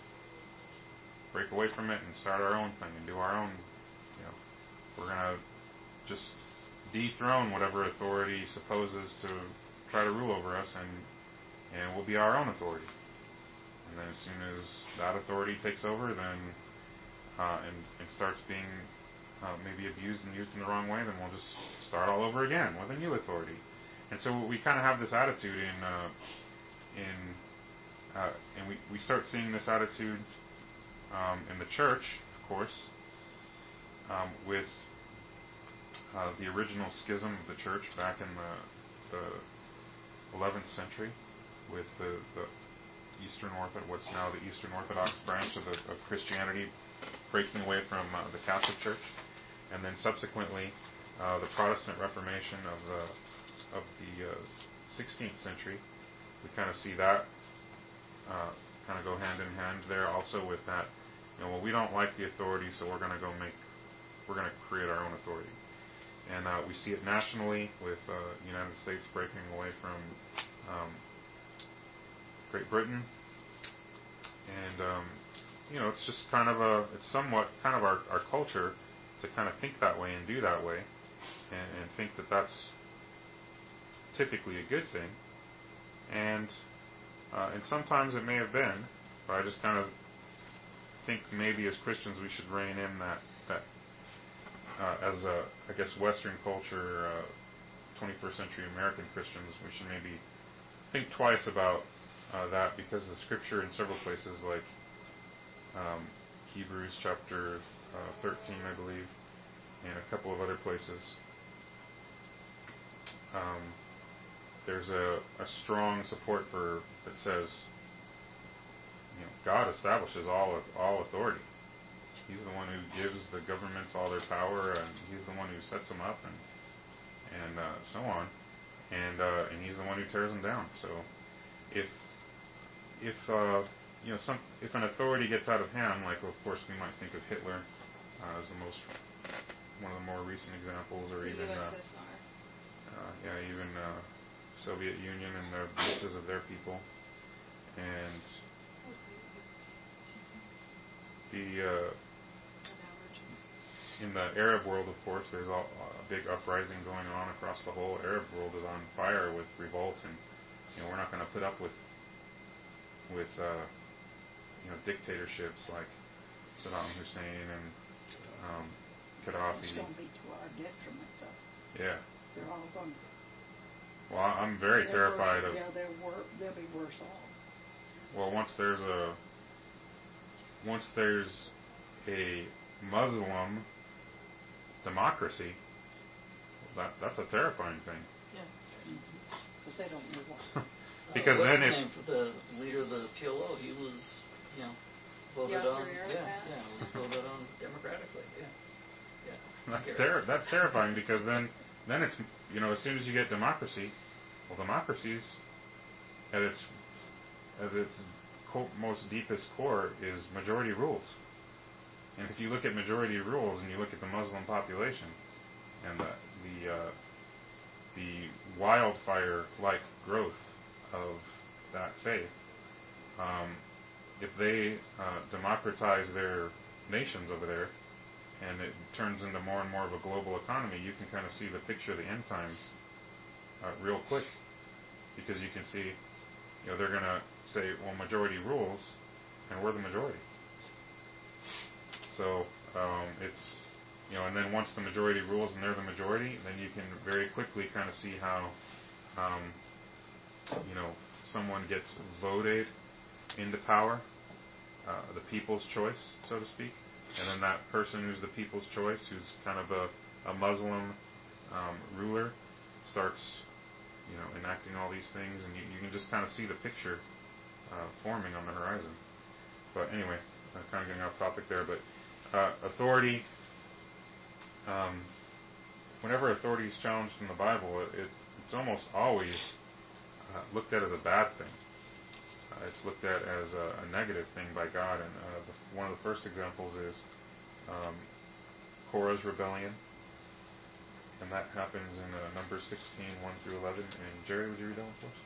break away from it and start our own thing and do our own. You know, we're gonna just dethrone whatever authority supposes to try to rule over us, and and we'll be our own authority. And then as soon as that authority takes over, then uh, and, and starts being uh, maybe abused and used in the wrong way, then we'll just start all over again with a new authority. And so we kind of have this attitude in uh, in uh, and we, we start seeing this attitude um, in the church, of course, um, with uh, the original schism of the church back in the the eleventh century, with the, the Eastern Orthodox, what's now the Eastern Orthodox branch of, the, of Christianity, breaking away from uh, the Catholic Church, and then subsequently uh, the Protestant Reformation of the of the uh, sixteenth century. We kind of see that uh, kind of go hand in hand there, also with that. You know, well, we don't like the authority, so we're going to go make, we're going to create our own authority. And uh, we see it nationally with uh, the United States breaking away from um, Great Britain. And, um, you know, it's just kind of a, it's somewhat kind of our, our culture to kind of think that way and do that way, and, and think that that's typically a good thing. And, uh, and sometimes it may have been, but I just kind of think maybe as Christians we should rein in that, that Uh, as a, I guess, Western culture, uh, twenty-first century American Christians, we should maybe think twice about uh, that, because the Scripture in several places, like um, Hebrews chapter uh, thirteen, I believe, and a couple of other places, um, there's a, a strong support for that says, you know, God establishes all all authority. He's the one who gives the governments all their power, and He's the one who sets them up, and and uh, so on, and uh, and He's the one who tears them down. So, if if uh, you know some if an authority gets out of hand, like of course we might think of Hitler uh, as the most one of the more recent examples, or The even U uh, S S R. uh, yeah, even uh, Soviet Union and the abuses of their people, and the uh, in the Arab world, of course, there's all, a big uprising going on across the whole Arab world is on fire with revolt, and you know we're not going to put up with with uh, you know dictatorships like Saddam Hussein and um, Gaddafi. It's going to be to our detriment, though. Yeah. They're all going to. Well, I'm very they're terrified worse, of. Yeah, they're wor- they'll be worse off. Well, once there's a once there's a Muslim democracy, that that's a terrifying thing. Yeah. Mm-hmm. But they don't know what. Because uh, what's then his it, name for the leader of the P L O? He was, you know, voted Yasser on. Arafat? Yeah, yeah, was voted on democratically. Yeah, yeah. that's Scary. ter- that's terrifying because then then it's you know as soon as you get democracy, well democracy's at its at its co- most deepest core is majority rules. And if you look at majority rules and you look at the Muslim population and the the, uh, the wildfire-like growth of that faith, um, if they uh, democratize their nations over there and it turns into more and more of a global economy, you can kind of see the picture of the end times uh, real quick, because you can see, you know, they're going to say, well, majority rules, and we're the majority. So um, it's, you know, and then once the majority rules and they're the majority, then you can very quickly kind of see how, um, you know, someone gets voted into power, uh, the people's choice, so to speak, and then that person who's the people's choice, who's kind of a, a Muslim um, ruler, starts, you know, enacting all these things, and you, you can just kind of see the picture uh, forming on the horizon. But anyway, I'm kind of getting off topic there, but uh, authority, um, whenever authority is challenged in the Bible, it, it, it's almost always uh, looked at as a bad thing. Uh, it's looked at as a, a negative thing by God, and uh, the, one of the first examples is um, Korah's rebellion, and that happens in uh, Numbers sixteen, one through eleven. And Jerry, would you read that one for us?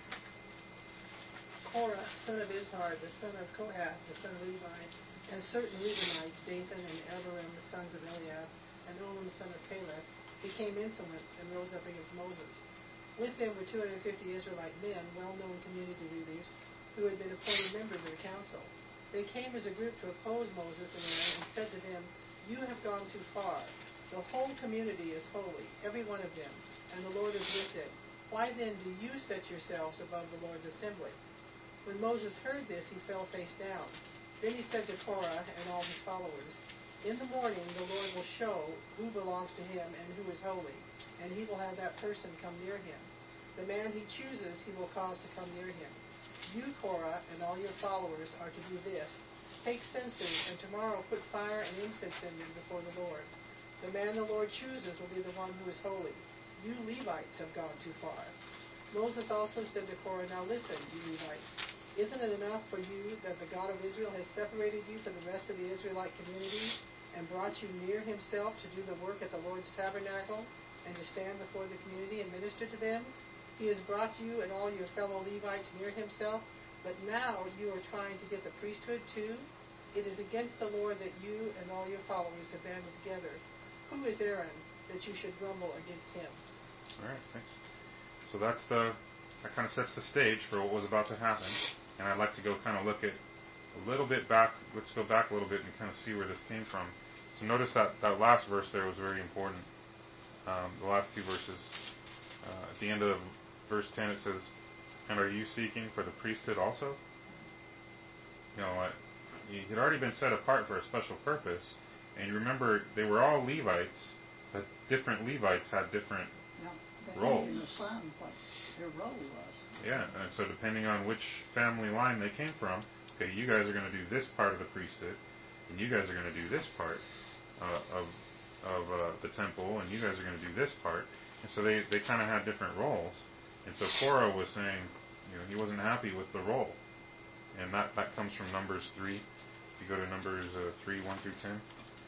Korah, son of Izhar, the son of Kohath, the son of Levi, and certain Reubenites, Dathan and Abiram, the sons of Eliab, and Olam, son of Caleb, became insolent and rose up against Moses. With them were two hundred fifty Israelite men, well-known community leaders, who had been appointed members of the council. They came as a group to oppose Moses and Aaron and said to them, "You have gone too far. The whole community is holy, every one of them, and the Lord is with them. Why then do you set yourselves above the Lord's assembly?" When Moses heard this, he fell face down. Then he said to Korah and all his followers, "In the morning the Lord will show who belongs to him and who is holy, and he will have that person come near him. The man he chooses he will cause to come near him. You, Korah, and all your followers are to do this. Take censers, and tomorrow put fire and incense in them before the Lord. The man the Lord chooses will be the one who is holy. You Levites have gone too far." Moses also said to Korah, "Now listen, you Levites. Isn't it enough for you that the God of Israel has separated you from the rest of the Israelite community and brought you near himself to do the work at the Lord's tabernacle and to stand before the community and minister to them? He has brought you and all your fellow Levites near himself, but now you are trying to get the priesthood too? It is against the Lord that you and all your followers have banded together. Who is Aaron that you should grumble against him?" All right, thanks. So that's the that kind of sets the stage for what was about to happen, and I'd like to go kind of look at a little bit back. Let's go back a little bit and kind of see where this came from. So notice that that last verse there was very important. Um, the last two verses. Uh, at the end of verse ten, it says, "And are you seeking for the priesthood also?" You know what? You had already been set apart for a special purpose, and you remember they were all Levites, but different Levites had different Now, they roles. didn't assign what their role was. Yeah, and so depending on which family line they came from, okay, you guys are going to do this part of the priesthood, and you guys are going to do this part uh, of of uh, the temple, and you guys are going to do this part. And so they, they kind of had different roles. And so Korah was saying, you know, he wasn't happy with the role. And that, that comes from Numbers three. If you go to Numbers uh, three, one through ten.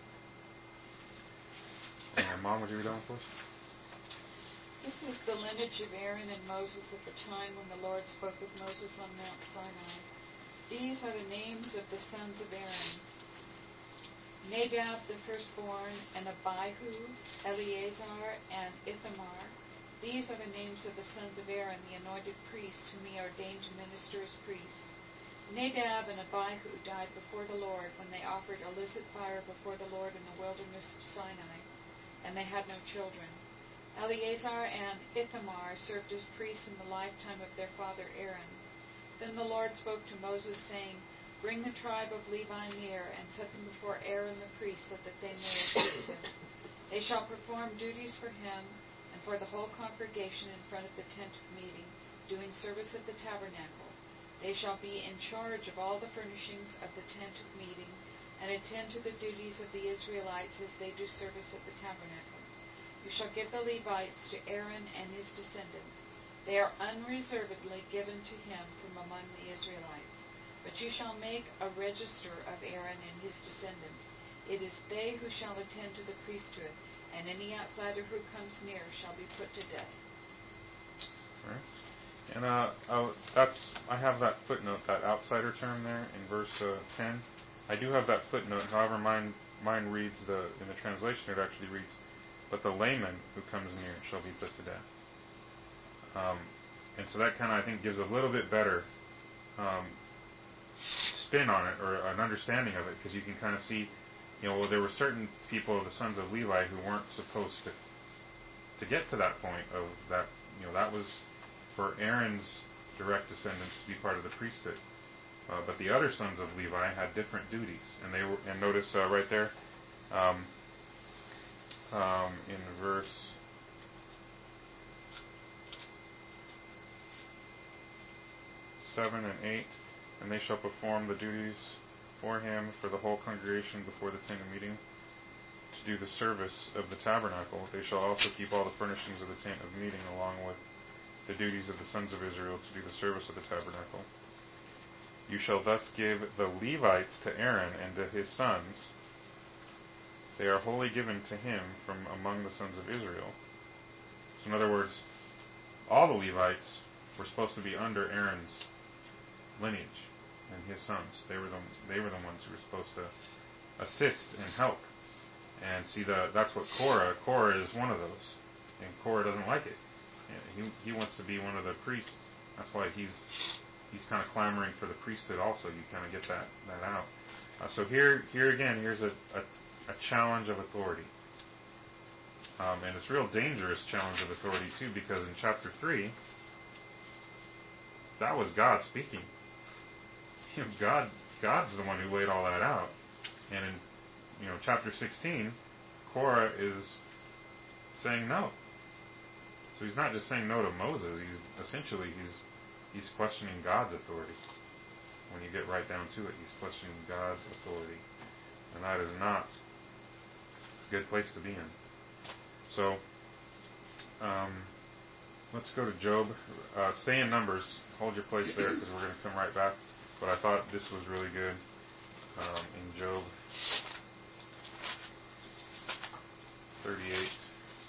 And Mom, would you read that one for us? This is the lineage of Aaron and Moses at the time when the Lord spoke with Moses on Mount Sinai. These are the names of the sons of Aaron: Nadab the firstborn, and Abihu, Eleazar, and Ithamar. These are the names of the sons of Aaron, the anointed priests, whom he ordained to minister as priests. Nadab and Abihu died before the Lord when they offered illicit fire before the Lord in the wilderness of Sinai, and they had no children. Eleazar and Ithamar served as priests in the lifetime of their father Aaron. Then the Lord spoke to Moses, saying, Bring the tribe of Levi near, and set them before Aaron the priest, so that they may assist him. They shall perform duties for him and for the whole congregation in front of the tent of meeting, doing service at the tabernacle. They shall be in charge of all the furnishings of the tent of meeting, and attend to the duties of the Israelites as they do service at the tabernacle. You shall give the Levites to Aaron and his descendants. They are unreservedly given to him from among the Israelites. But you shall make a register of Aaron and his descendants. It is they who shall attend to the priesthood, and any outsider who comes near shall be put to death. All right. And uh, oh, that's I have that footnote, that outsider term there in verse uh, ten. I do have that footnote. However, mine mine reads the in the translation it actually reads, "But the layman who comes near shall be put to death." Um, and so that kind of I think gives a little bit better um, spin on it, or an understanding of it, because you can kind of see, you know, well, there were certain people, the sons of Levi, who weren't supposed to to get to that point of that. You know, that was for Aaron's direct descendants to be part of the priesthood. Uh, but the other sons of Levi had different duties, and they were. And notice uh, right there, um, um, in verse seven and eight, and they shall perform the duties for him for the whole congregation before the tent of meeting, to do the service of the tabernacle. They shall also keep all the furnishings of the tent of meeting, along with the duties of the sons of Israel to do the service of the tabernacle. You shall thus give the Levites to Aaron and to his sons. They are wholly given to him from among the sons of Israel. So in other words, all the Levites were supposed to be under Aaron's lineage and his sons. They were the they were the ones who were supposed to assist and help. And see, the that's what Korah. Korah is one of those, and Korah doesn't like it. He he wants to be one of the priests. That's why he's he's kind of clamoring for the priesthood. Also, you kind of get that that out. Uh, so here here again, here's a, a a challenge of authority, um, and it's a real dangerous challenge of authority too, because in chapter three, that was God speaking. You know, God God's the one who laid all that out, and in you know chapter sixteen, Korah is saying no. So he's not just saying no to Moses. He's essentially he's he's questioning God's authority. When you get right down to it, he's questioning God's authority, and that is not a good place to be in. So um, let's go to Job. Uh, stay in Numbers. Hold your place there, because we're going to come right back. But I thought this was really good um, in Job thirty-eight.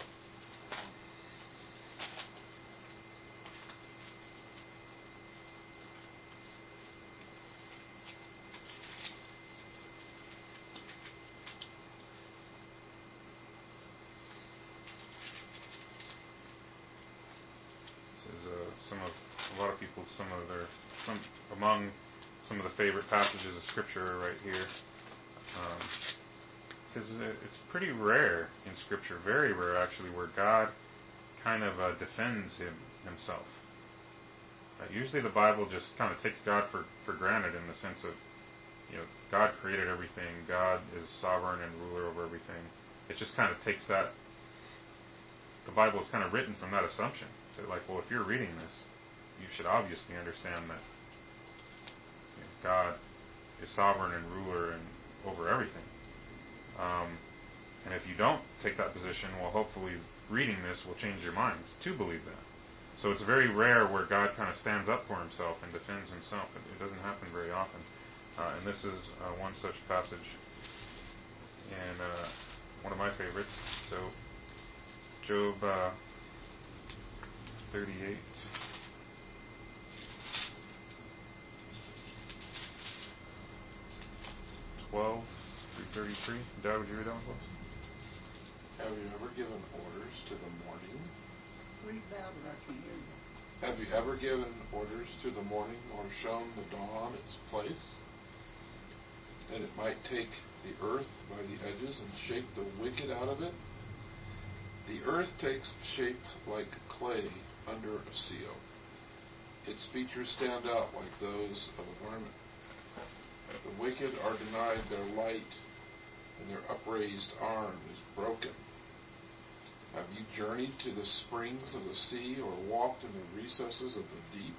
Some of a lot of people, some of their, some among some of the favorite passages of Scripture are right here. Um, it says it's pretty rare in Scripture, very rare actually, where God kind of uh, defends him himself. Uh, usually, the Bible just kind of takes God for, for granted in the sense of, you know, God created everything, God is sovereign and ruler over everything. It just kind of takes that. The Bible is kind of written from that assumption. That, like, well, if you're reading this, you should obviously understand that you know, God is sovereign and ruler and over everything. Um, and if you don't take that position, well, hopefully reading this will change your minds to believe that. So it's very rare where God kind of stands up for himself and defends himself. It, it doesn't happen very often. Uh, and this is uh, one such passage, and uh, one of my favorites. So Job uh, thirty-eight. twelve through thirty-three. Dad, would you read that one for us? Have you ever given orders to the morning? Read louder, I can hear you. Have you ever given orders to the morning or shown the dawn its place? That it might take the earth by the edges and shake the wicked out of it? The earth takes shape like clay under a seal. Its features stand out like those of a garment. The wicked are denied their light, and their upraised arm is broken. Have you journeyed to the springs of the sea, or walked in the recesses of the deep?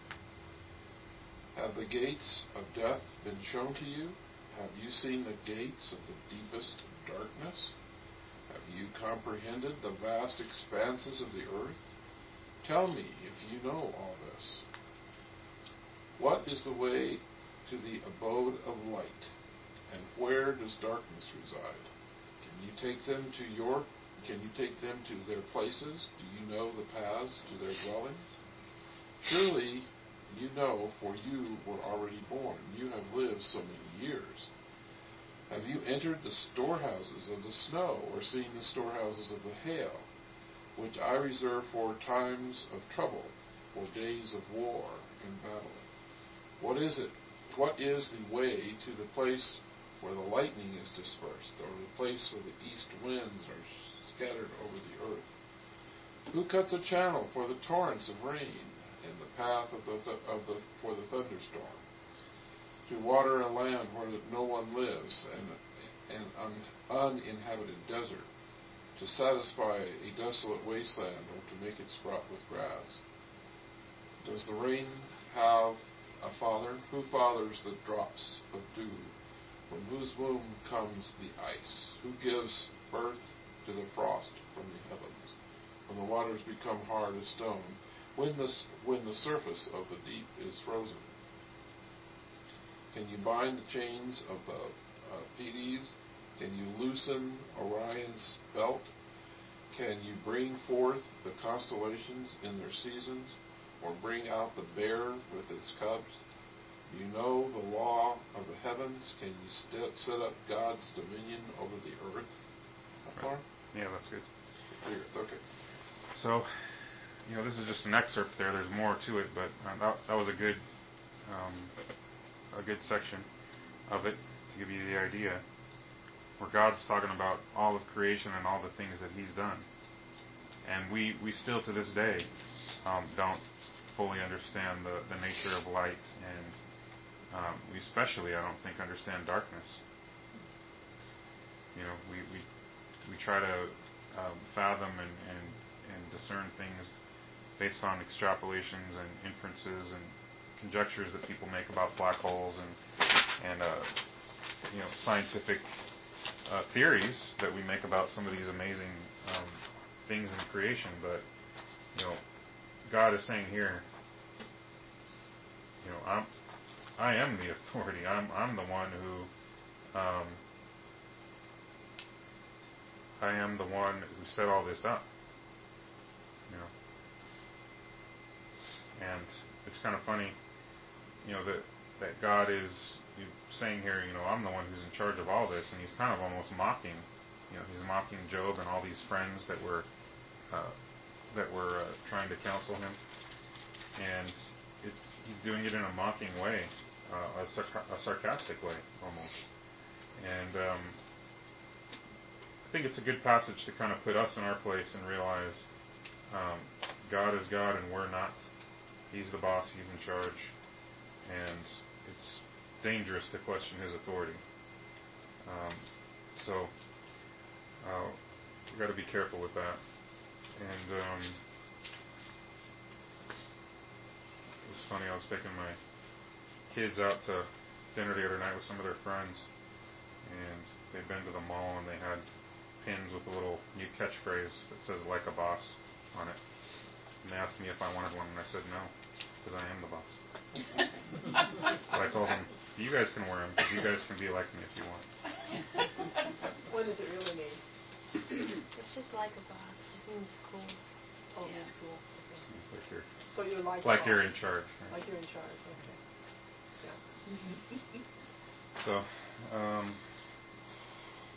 Have the gates of death been shown to you? Have you seen the gates of the deepest darkness? Have you comprehended the vast expanses of the earth? Tell me if you know all this. What is the way to the abode of light, and where does darkness reside? Can you take them to your Can you take them to their places? Do you know the paths to their dwellings? Surely you know, for you were already born. You have lived so many years. Have you entered the storehouses of the snow, or seen the storehouses of the hail, which I reserve for times of trouble, for days of war and battle? What is it? What is the way to the place where the lightning is dispersed, or the place where the east winds are scattered over the earth? Who cuts a channel for the torrents of rain, and the path of the, th- of the for the thunderstorm? To water a land where no one lives, and an un, uninhabited desert, to satisfy a desolate wasteland, or to make it sprout with grass? Does the rain have a father? Who fathers the drops of dew? From whose womb comes the ice? Who gives birth to the frost from the heavens, when the waters become hard as stone, when the, when the surface of the deep is frozen? Can you bind the chains of the uh, Pleiades? Can you loosen Orion's belt? Can you bring forth the constellations in their seasons, or bring out the bear with its cubs? You know the law of the heavens. Can you st- set up God's dominion over the earth? That far? Yeah, that's good. The earth, okay. So, you know, this is just an excerpt there. There's more to it, but uh, that, that was a good, um, a good section of it to give you the idea, where God's talking about all of creation and all the things that He's done. And we, we still to this day um, don't fully understand the, the nature of light, and um, we especially, I don't think, understand darkness. You know, we we, we try to um, fathom and, and, and discern things based on extrapolations and inferences and conjectures that people make about black holes and and uh, you know, scientific uh, theories that we make about some of these amazing um, things in creation. But you know, God is saying here, you know, I'm I am the authority. I'm I'm the one who um, I am the one who set all this up. You know, and it's kind of funny, you know, that that God is saying here, you know, I'm the one who's in charge of all this, and He's kind of almost mocking, you know, He's mocking Job and all these friends that were uh, that were uh, trying to counsel him, and it, He's doing it in a mocking way, uh, a, sarc- a sarcastic way almost. And um, I think it's a good passage to kind of put us in our place and realize um, God is God and we're not. He's the boss, He's in charge, and it's dangerous to question His authority. Um, so uh, we've got to be careful with that. And um, it was funny, I was taking my kids out to dinner the other night with some of their friends, and they'd been to the mall and they had pins with a little new catchphrase that says "like a boss" on it. And they asked me if I wanted one, and I said no, because I am the boss. But I told them, you guys can wear them, because you guys can be like me if you want. What does it really mean? It's just like a boss. It just means cool. Oh, Yeah. it's cool. Okay. Like you're, So you're like like a you're boss. in charge. Right? Like you're in charge. Okay. Yeah. So, um,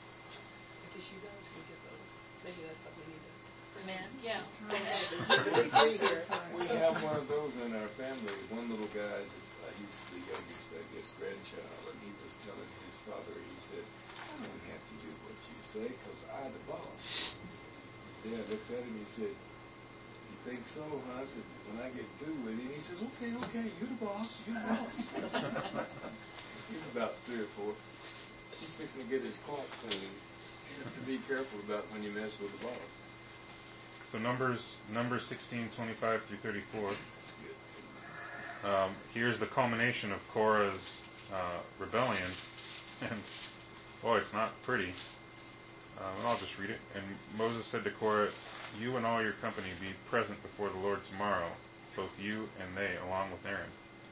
Because you guys can get those. Maybe that's something we need to. For men, yeah. The big three here. We have one of those in our family. One little guy, this, uh, he's the youngest, I guess, grandchild, and he was telling his father, he said, I don't have to do what you say because I the boss. His dad looked at him and he said, you think so, huh? I said, when I get through with him, he says, okay, okay, you're the boss, you're the boss. He's about three or four. He's fixing to get his clock clean. You have to be careful about when you mess with the boss. So Numbers, Numbers sixteen, twenty-five through thirty-four. That's good. Um, here's the culmination of Korah's uh, rebellion. And, boy, it's not pretty. Um, and I'll just read it. And Moses said to Korah, you and all your company be present before the Lord tomorrow, both you and they, along with Aaron.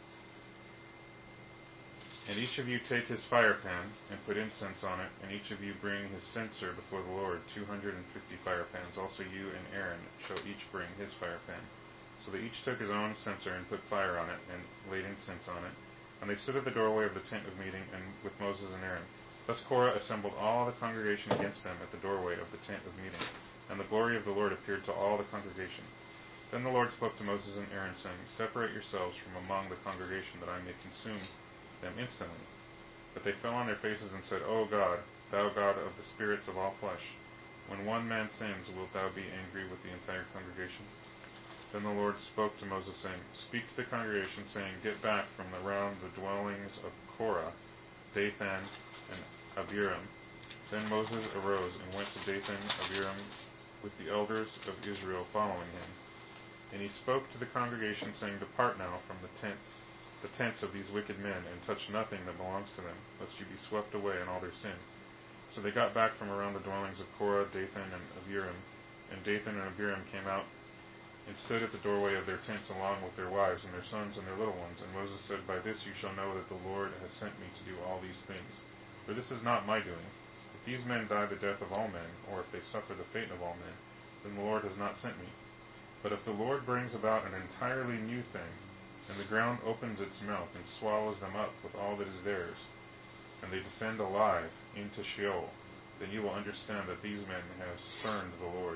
And each of you take his fire pan and put incense on it, and each of you bring his censer before the Lord, two hundred fifty fire pans. Also you and Aaron shall each bring his fire pan. So they each took his own censer and put fire on it, and laid incense on it. And they stood at the doorway of the tent of meeting, and with Moses and Aaron. Thus Korah assembled all the congregation against them at the doorway of the tent of meeting. And the glory of the Lord appeared to all the congregation. Then the Lord spoke to Moses and Aaron, saying, separate yourselves from among the congregation, that I may consume them instantly. But they fell on their faces and said, O God, thou God of the spirits of all flesh, when one man sins, wilt thou be angry with the entire congregation? Then the Lord spoke to Moses, saying, speak to the congregation, saying, get back from around the dwellings of Korah, Dathan, and Abiram. Then Moses arose and went to Dathan, Abiram, with the elders of Israel following him. And he spoke to the congregation, saying, depart now from the tents the tents of these wicked men, and touch nothing that belongs to them, lest you be swept away in all their sin. So they got back from around the dwellings of Korah, Dathan, and Abiram. And Dathan and Abiram came out and stood at the doorway of their tents along with their wives and their sons and their little ones. And Moses said, by this you shall know that the Lord has sent me to do all these things. For this is not my doing. If these men die the death of all men, or if they suffer the fate of all men, then the Lord has not sent me. But if the Lord brings about an entirely new thing, and the ground opens its mouth and swallows them up with all that is theirs, and they descend alive into Sheol, then you will understand that these men have spurned the Lord.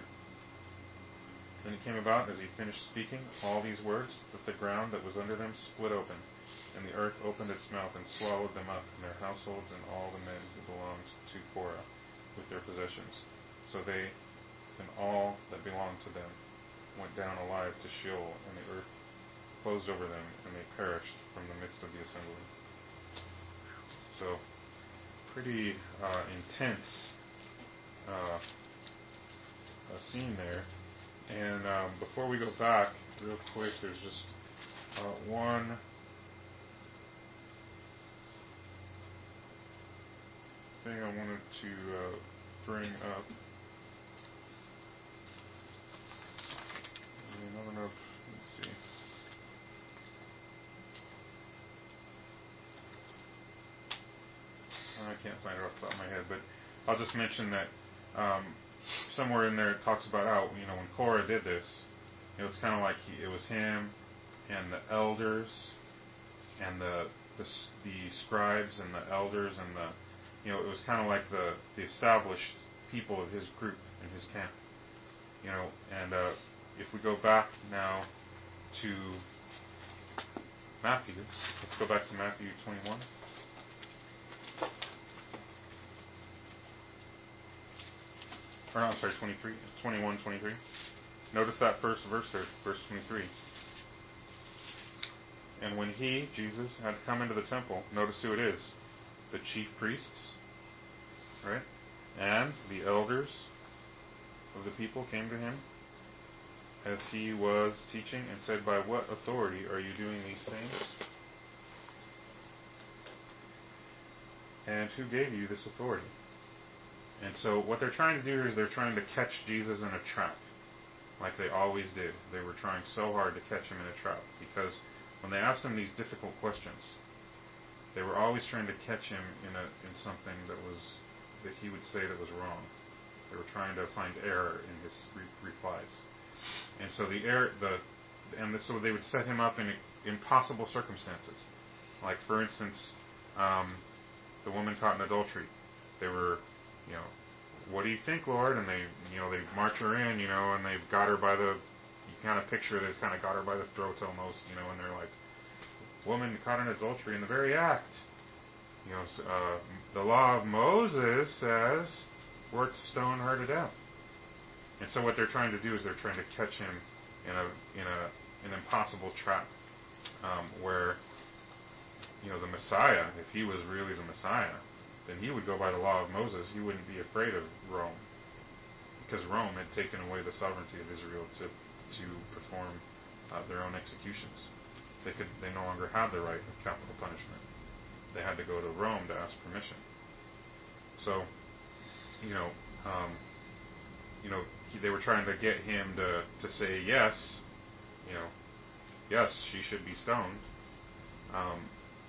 Then it came about, as he finished speaking all these words, that the ground that was under them split open, and the earth opened its mouth and swallowed them up, and their households, and all the men who belonged to Korah, with their possessions. So they and all that belonged to them went down alive to Sheol, and the earth closed over them, and they perished from the midst of the assembly. So, pretty uh, intense uh, a scene there. And um, before we go back, real quick, there's just uh, one thing I wanted to uh, bring up. I don't know if, let's see. I can't find it off the top of my head, but I'll just mention that um, somewhere in there it talks about how, you know, when Korah did this, you know, it's kind of like he, it was him and the elders and the, the the scribes and the elders and the, you know, it was kind of like the, the established people of his group in his camp, you know, and uh, if we go back now to Matthew, let's go back to Matthew twenty-one. Or no, I'm sorry, twenty-three, twenty-one, twenty-three. Notice that first verse there, verse twenty-three. And when he, Jesus, had come into the temple, notice who it is. The chief priests, right? And the elders of the people came to him as he was teaching and said, by what authority are you doing these things? And who gave you this authority? And so what they're trying to do here is they're trying to catch Jesus in a trap, like they always did. They were trying so hard to catch him in a trap, because when they asked him these difficult questions, they were always trying to catch him in a in something that was that he would say that was wrong. They were trying to find error in his re- replies, and so the error the and the, so they would set him up in impossible circumstances, like for instance, um, the woman caught in adultery. They were, you know, what do you think, Lord? And they, you know, they march her in, you know, and they've got her by the, you kind of picture they've kind of got her by the throat almost, you know, and they're like, woman caught in adultery in the very act. You know, uh, the law of Moses says we're to stone her to death. And so what they're trying to do is they're trying to catch him in a in a an impossible trap, um, where, you know, the Messiah, if he was really the Messiah, then he would go by the law of Moses. He wouldn't be afraid of Rome, because Rome had taken away the sovereignty of Israel to to perform uh, their own executions. They could they no longer had the right of capital punishment. They had to go to Rome to ask permission. So, you know, um, you know, he, they were trying to get him to, to say yes, you know, yes, she should be stoned, um,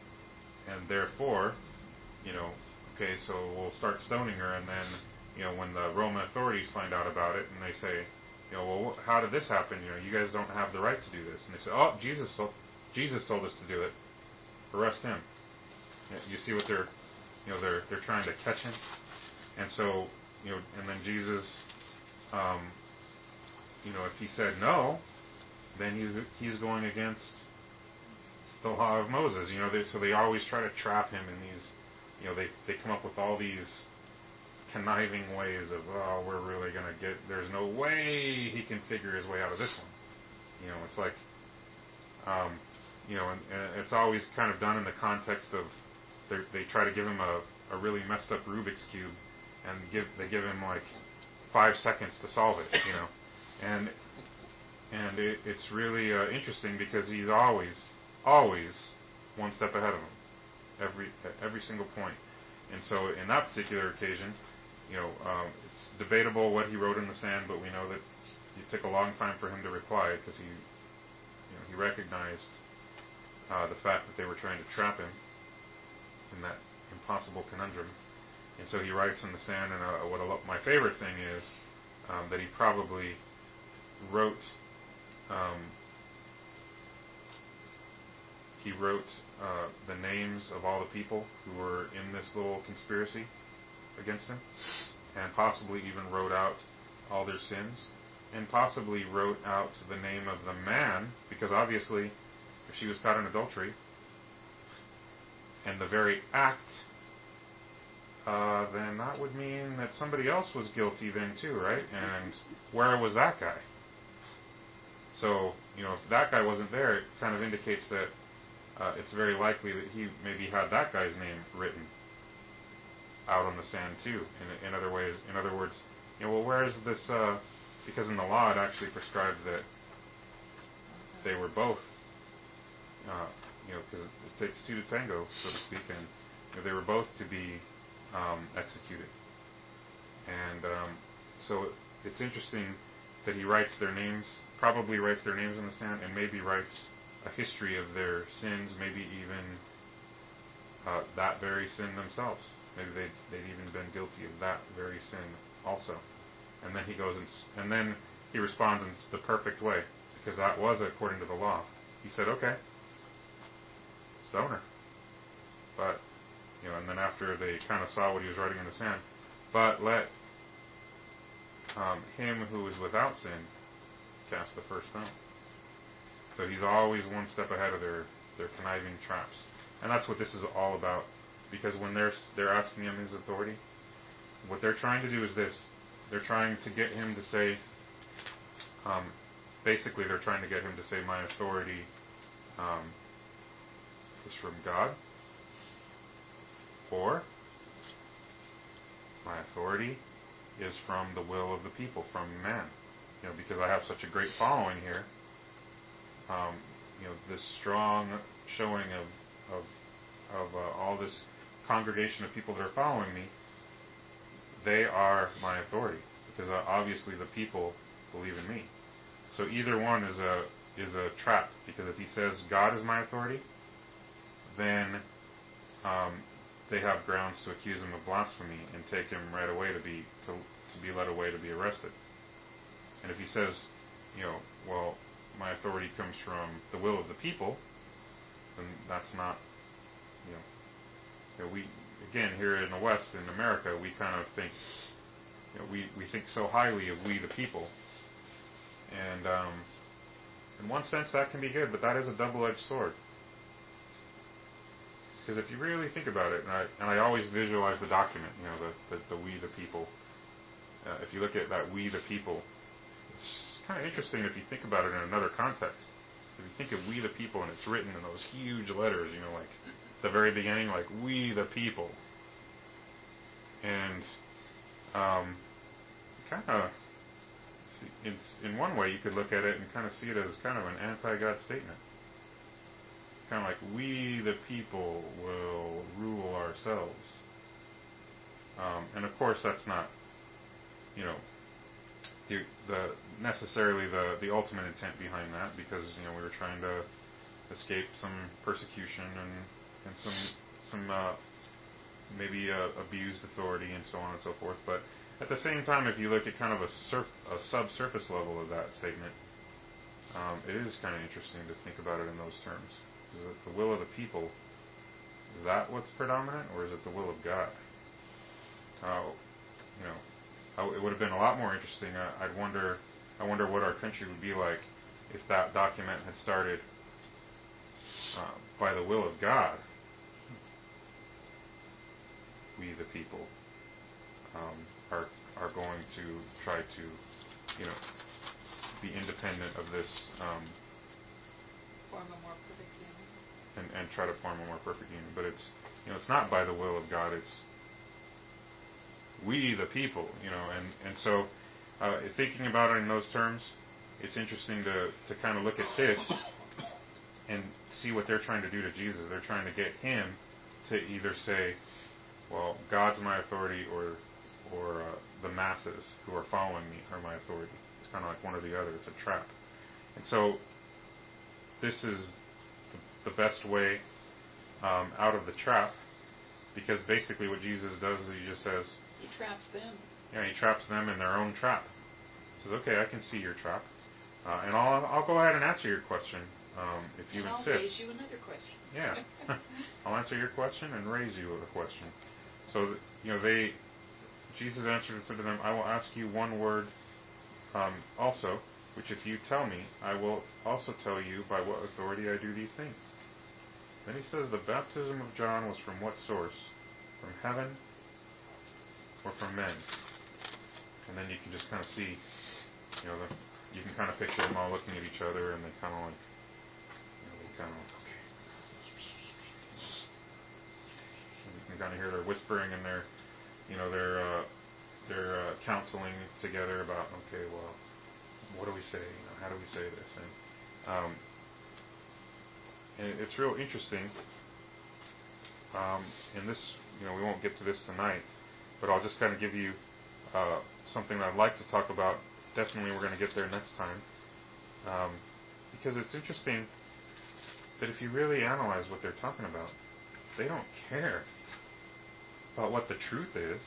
and therefore, you know, okay, so we'll start stoning her, and then, you know, when the Roman authorities find out about it, and they say, you know, well, how did this happen? You know, you guys don't have the right to do this, and they say, oh, Jesus told, Jesus told us to do it. Arrest him. You see what they're, you know, they're they're trying to catch him, and so, you know, and then Jesus, um, you know, if he said no, then he he's going against the law of Moses. You know, they, so they always try to trap him in these, you know, they they come up with all these conniving ways of, oh, we're really gonna get. There's no way he can figure his way out of this one. You know, it's like, um, you know, and, and it's always kind of done in the context of. They try to give him a, a really messed up Rubik's Cube, and give they give him like five seconds to solve it, you know, and and it, it's really uh, interesting because he's always always one step ahead of him, every at every single point. And so in that particular occasion, you know, um, it's debatable what he wrote in the sand, but we know that it took a long time for him to reply because he, you know, he recognized uh, the fact that they were trying to trap him in that impossible conundrum. And so he writes in the sand, and uh, what a lo- my favorite thing is um, that he probably wrote um, he wrote uh, the names of all the people who were in this little conspiracy against him, and possibly even wrote out all their sins, and possibly wrote out the name of the man, because obviously if she was caught in adultery, and the very act, uh, then that would mean that somebody else was guilty then too, right? And where was that guy? So, you know, if that guy wasn't there, it kind of indicates that uh, it's very likely that he maybe had that guy's name written out on the sand too. In, in other ways, in other words, you know, well, where is this? Uh, because in the law, it actually prescribed that they were both. Uh, You know, because it takes two to tango, so to speak, and you know, they were both to be um, executed. And um, so it's interesting that he writes their names, probably writes their names in the sand, and maybe writes a history of their sins, maybe even uh, that very sin themselves. Maybe they'd, they'd even been guilty of that very sin also. And then he goes and, and then he responds in the perfect way, because that was according to the law. He said, okay, stone her. But, you know, and then after they kind of saw what he was writing in the sand, but let um, him who is without sin cast the first stone. So he's always one step ahead of their, their conniving traps. And that's what this is all about. Because when they're they're asking him his authority, what they're trying to do is this. They're trying to get him to say, um, basically they're trying to get him to say, my authority um, is from God, or my authority is from the will of the people, from man. You know, because I have such a great following here. Um, you know, this strong showing of of of uh, all this congregation of people that are following me. They are my authority, because uh, obviously the people believe in me. So either one is a is a trap, because if he says God is my authority, then um, they have grounds to accuse him of blasphemy and take him right away to be to, to be led away to be arrested. And if he says, you know, well, my authority comes from the will of the people, then that's not, you know, you know we again here in the West, in America, we kind of think, you know, we, we think so highly of we the people. And um, in one sense that can be good, but that is a double-edged sword. Because if you really think about it, and I, and I always visualize the document, you know, the, the, the we the people. Uh, if you look at that we the people, it's kind of interesting if you think about it in another context. If you think of we the people and it's written in those huge letters, you know, like the very beginning, like we the people. And um, kind of, in, in one way you could look at it and kind of see it as kind of an anti-God statement. Kind of like, we the people will rule ourselves. Um, and of course that's not, you know, the, the necessarily the, the ultimate intent behind that, because, you know, we were trying to escape some persecution and, and some, some uh, maybe uh, abused authority and so on and so forth. But at the same time, if you look at kind of a, surf, a subsurface level of that statement, um, it is kind of interesting to think about it in those terms. Is it the will of the people? Is that what's predominant, or is it the will of God? Uh, you know, I, it would have been a lot more interesting. Uh, I'd wonder, I wonder what our country would be like if that document had started uh, by the will of God. We, the people, um, are are going to try to, you know, be independent of this. Um, Form a more perfect union. And, and try to form a more perfect union. But it's, you know, it's not by the will of God. It's we, the people, you know. And, and so uh, thinking about it in those terms, it's interesting to, to kind of look at this and see what they're trying to do to Jesus. They're trying to get him to either say, well, God's my authority, or or uh, the masses who are following me are my authority. It's kind of like one or the other. It's a trap. And so this is the, the best way um, out of the trap, because basically what Jesus does is he just says, he traps them. Yeah, he traps them in their own trap. He says, okay, I can see your trap, uh, and I'll I'll go ahead and answer your question um, if you and insist. I'll raise you another question. Yeah, I'll answer your question and raise you a question. So you know, they Jesus answered and said to them, I will ask you one word um, also, which if you tell me, I will also tell you by what authority I do these things. Then he says, the baptism of John was from what source? From heaven or from men? And then you can just kind of see, you know, the, you can kind of picture them all looking at each other, and they kind of like, you know, they kind of like, okay. And you can kind of hear their whispering and their, you know, their, uh, their uh, counseling together about, okay, well, what do we say? You know, how do we say this? And, um, and it's real interesting. Um, and this, you know, we won't get to this tonight, but I'll just kind of give you uh, something that I'd like to talk about. Definitely, we're going to get there next time, um, because it's interesting that if you really analyze what they're talking about, they don't care about what the truth is.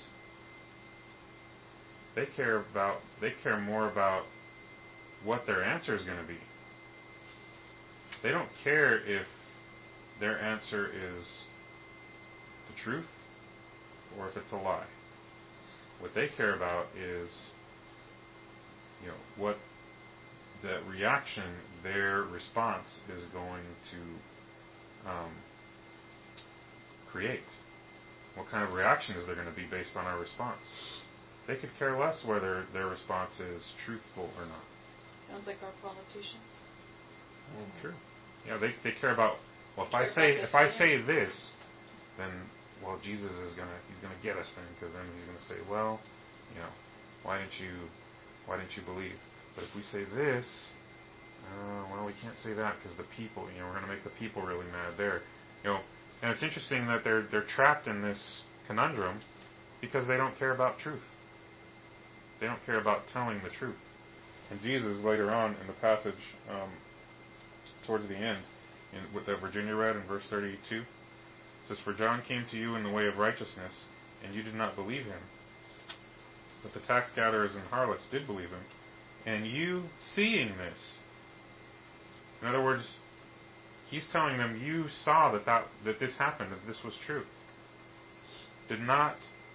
They care about, they care more about what their answer is going to be. They don't care if their answer is the truth or if it's a lie. What they care about is, you know, what the reaction, their response is going to um, create. What kind of reaction is there going to be based on our response? They could care less whether their response is truthful or not. Sounds like our politicians. Well, true. Yeah, they they care about, well, if I say if I say this, then well, Jesus is gonna he's gonna get us then, because then he's gonna say, well, you know, why didn't you why didn't you believe? But if we say this, uh, well, we can't say that because the people, you know, we're gonna make the people really mad there, you know. And it's interesting that they're they're trapped in this conundrum because they don't care about truth. They don't care about telling the truth. And Jesus later on in the passage, um, towards the end, in, with that Virginia read in verse thirty-two, says, for John came to you in the way of righteousness, and you did not believe him. But the tax gatherers and harlots did believe him. And you, seeing this, in other words, he's telling them, you saw that, that, that this happened, that this was true, did not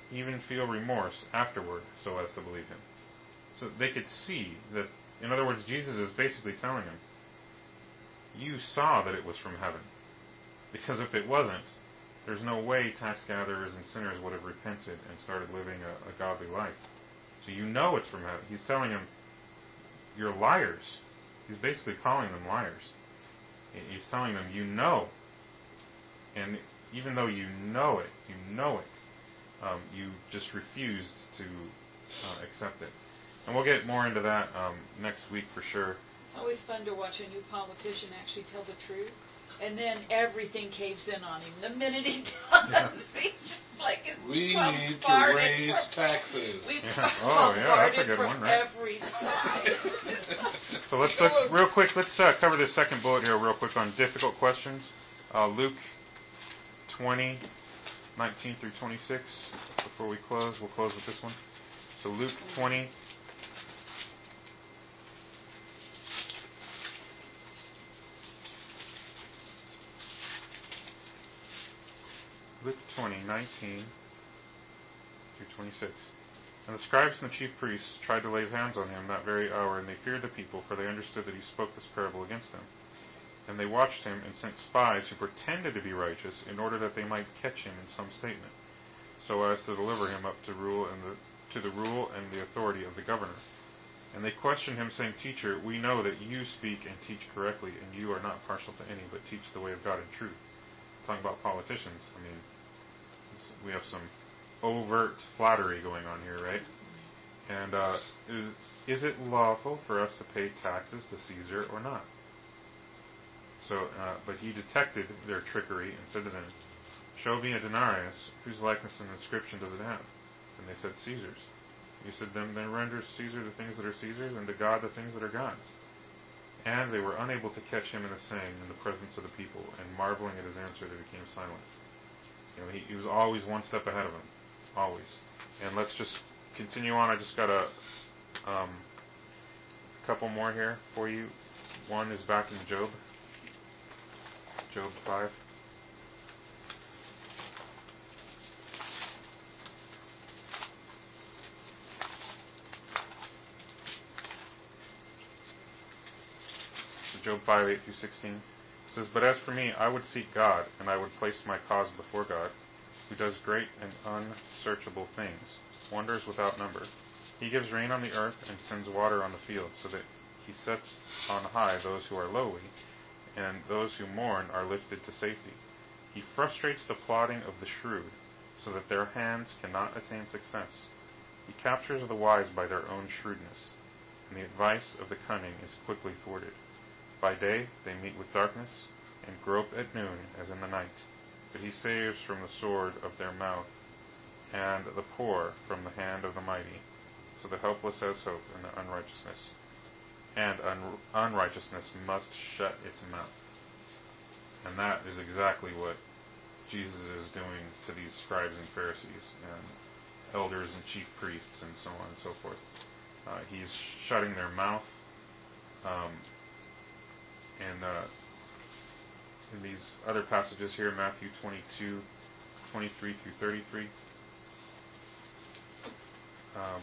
even feel remorse afterward so as to believe him. So they could see that, in other words, Jesus is basically telling them, you saw that it was from heaven. Because if it wasn't, there's no way tax gatherers and sinners would have repented and started living a, a godly life. So you know it's from heaven. He's telling them, you're liars. He's basically calling them liars. He's telling them, you know. And even though you know it, you know it, um, you just refused to uh, accept it. And we'll get more into that um, next week for sure. It's always fun to watch a new politician actually tell the truth. And then everything caves in on him. The minute he does, yeah. He's just like it's we need to raise from, taxes. We've yeah. Oh, yeah, that's a good from one, right? Every side. So let's, let's real quick. Let's uh, cover the second bullet here real quick on difficult questions. Uh, Luke twenty, nineteen through twenty-six. Before we close, we'll close with this one. So Luke twenty. Luke twenty, nineteen through twenty-six. And the scribes and the chief priests tried to lay hands on him that very hour, and they feared the people, for they understood that he spoke this parable against them. And they watched him and sent spies who pretended to be righteous in order that they might catch him in some statement, so as to deliver him up to rule and the, to the rule and the authority of the governor. And they questioned him, saying, Teacher, we know that you speak and teach correctly, and you are not partial to any, but teach the way of God in truth. Talking about politicians, I mean, we have some overt flattery going on here, right? And uh, is, is it lawful for us to pay taxes to Caesar or not? So, uh, but he detected their trickery and said to them, Show me a denarius, whose likeness and inscription does it have? And they said, Caesar's. He said, Then, then render Caesar the things that are Caesar's, and to God the things that are God's. And they were unable to catch him in a saying in the presence of the people, and marveling at his answer, they became silent. You know, he, he was always one step ahead of them. Always. And let's just continue on. I just got a um, couple more here for you. One is back in Job. Job five. So Job five, eight through sixteen. It says, But as for me, I would seek God, and I would place my cause before God, who does great and unsearchable things, wonders without number. He gives rain on the earth and sends water on the field, so that he sets on high those who are lowly, and those who mourn are lifted to safety. He frustrates the plotting of the shrewd, so that their hands cannot attain success. He captures the wise by their own shrewdness, and the advice of the cunning is quickly thwarted. By day they meet with darkness, and grope at noon as in the night. But he saves from the sword of their mouth, and the poor from the hand of the mighty. So the helpless has hope in the unrighteousness, and un- unrighteousness must shut its mouth. And that is exactly what Jesus is doing to these scribes and Pharisees, and elders and chief priests, and so on and so forth. Uh, he's shutting their mouth, um, and uh, in these other passages here, Matthew twenty-two, twenty-three through thirty-three. Um,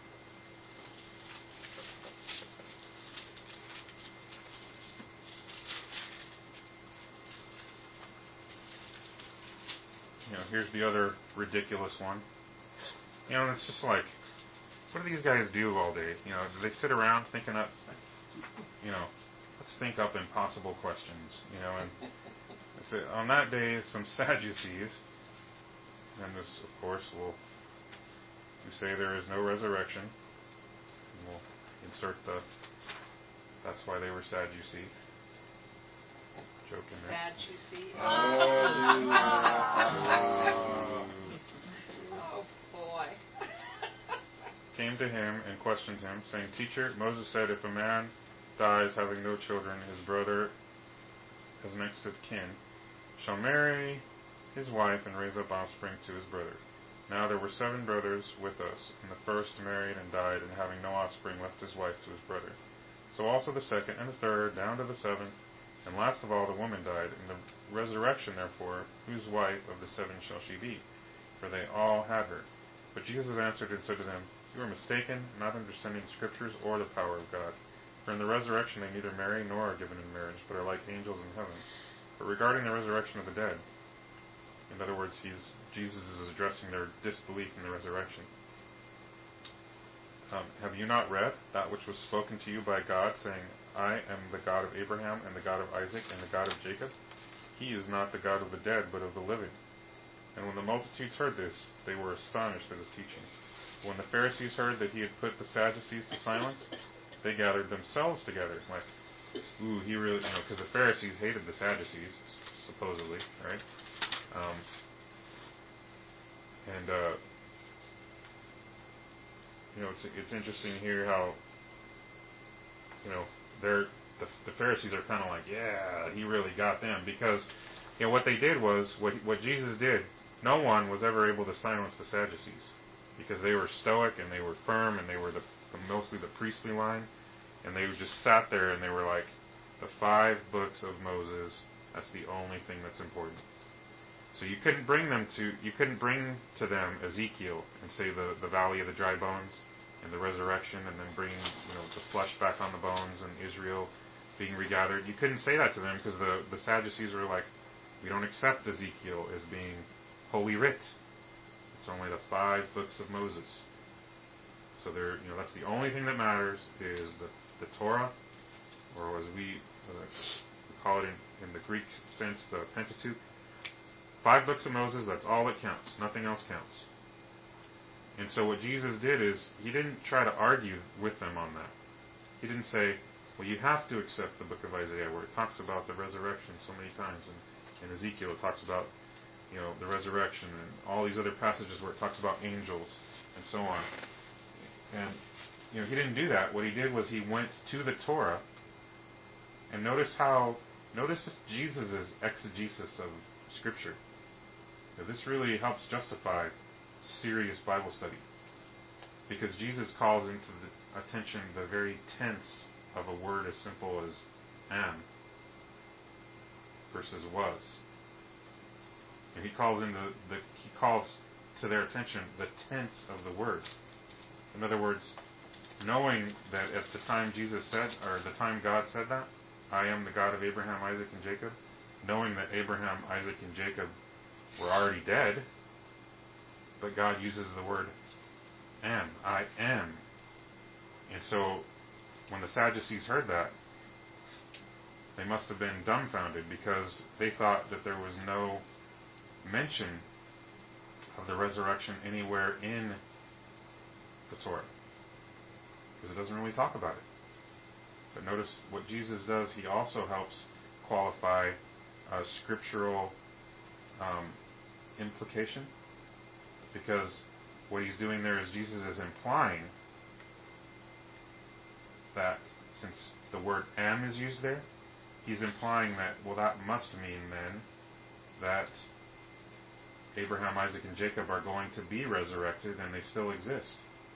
you know, here's the other ridiculous one. You know, it's just like, what do these guys do all day? You know, do they sit around thinking up, you know, let's think up impossible questions, you know, and so on that day, some Sadducees, and this, of course, will who say there is no resurrection. And we'll insert the, that's why they were sad, you see. Joke in there. Sad, you see. Oh, boy. Came to him and questioned him, saying, Teacher, Moses said, if a man dies having no children, his brother, as next of kin, shall marry his wife and raise up offspring to his brother. Now there were seven brothers with us, and the first married and died, and having no offspring left his wife to his brother. So also the second and the third, down to the seventh, and last of all the woman died. In the resurrection, therefore, whose wife of the seven shall she be? For they all had her. But Jesus answered and said to them, You are mistaken, not understanding the Scriptures or the power of God. For in the resurrection they neither marry nor are given in marriage, but are like angels in heaven. But regarding the resurrection of the dead, in other words, he's, Jesus is addressing their disbelief in the resurrection. Um, have you not read that which was spoken to you by God, saying, I am the God of Abraham and the God of Isaac and the God of Jacob? He is not the God of the dead, but of the living. And when the multitudes heard this, they were astonished at his teaching. When the Pharisees heard that he had put the Sadducees to silence, they gathered themselves together. Like, ooh, he really, you know, because the Pharisees hated the Sadducees, supposedly, right? Um, and, uh, you know, it's it's interesting here how, you know, they're, the, the Pharisees are kind of like, yeah, he really got them. Because, you know, what they did was, what what Jesus did, no one was ever able to silence the Sadducees. Because they were stoic and they were firm and they were the, the mostly the priestly line. And they just sat there and they were like, the five books of Moses, that's the only thing that's important. So you couldn't bring them to you couldn't bring to them Ezekiel and say the, the valley of the dry bones and the resurrection and then bring, you know, the flesh back on the bones and Israel being regathered. You couldn't say that to them because the, the Sadducees were like, we don't accept Ezekiel as being holy writ. It's only the five books of Moses. So there, you know, that's the only thing that matters is the, the Torah, or as we, uh, we call it in, in the Greek sense, the Pentateuch. Five books of Moses, that's all that counts. Nothing else counts. And so what Jesus did is, he didn't try to argue with them on that. He didn't say, well, you have to accept the book of Isaiah where it talks about the resurrection so many times. And in Ezekiel it talks about, you know, the resurrection and all these other passages where it talks about angels and so on. And, you know, he didn't do that. What he did was he went to the Torah, and notice how, notice Jesus' exegesis of Scripture. Now, this really helps justify serious Bible study, because Jesus calls into the attention the very tense of a word as simple as am versus was. And he calls into the he calls to their attention the tense of the word. In other words, knowing that at the time Jesus said, or the time God said that, I am the God of Abraham, Isaac, and Jacob, knowing that Abraham, Isaac, and Jacob were already dead, but God uses the word am, I am. And so when the Sadducees heard that, they must have been dumbfounded, because they thought that there was no mention of the resurrection anywhere in the Torah, because it doesn't really talk about it. But notice what Jesus does, he also helps qualify a scriptural um, implication, because what he's doing there is Jesus is implying that since the word am is used there, he's implying that, well, that must mean then that Abraham, Isaac, and Jacob are going to be resurrected and they still exist.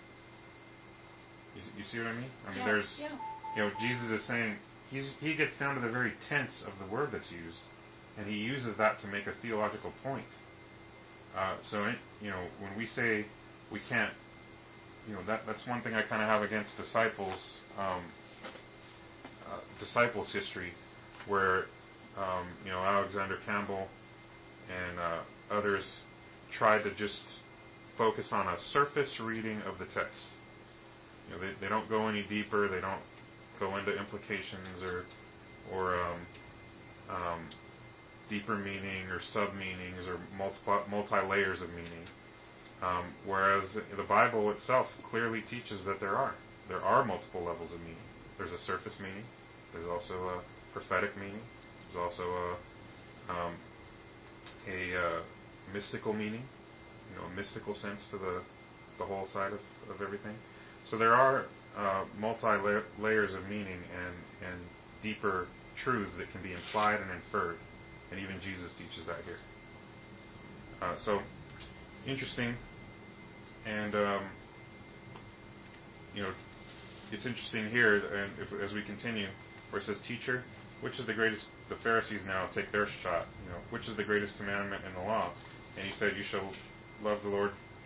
You, you see what I mean? I mean, yeah, there's, yeah. you know, Jesus is saying, he's, he gets down to the very tense of the word that's used, and he uses that to make a theological point. Uh, so, it, you know, when we say we can't, you know, that that's one thing I kind of have against disciples, um, uh, disciples history, where, um, you know, Alexander Campbell and uh, others tried to just focus on a surface reading of the text. You know, they, they don't go any deeper. They don't go into implications or or um, um, deeper meaning or sub meanings or multi multi layers of meaning. Um, whereas the Bible itself clearly teaches that there are there are multiple levels of meaning. There's a surface meaning. There's also a prophetic meaning. There's also a um, a uh, mystical meaning, you know, a mystical sense to the the whole side of, of everything. So there are uh, multi-layers of meaning and, and deeper truths that can be implied and inferred, and even Jesus teaches that here. Uh, so, interesting, and um, you know, it's interesting here, and if, as we continue, where it says, "Teacher, which is the greatest?" The Pharisees now take their shot. You know, which is the greatest commandment in the law? And he said, "You shall love the Lord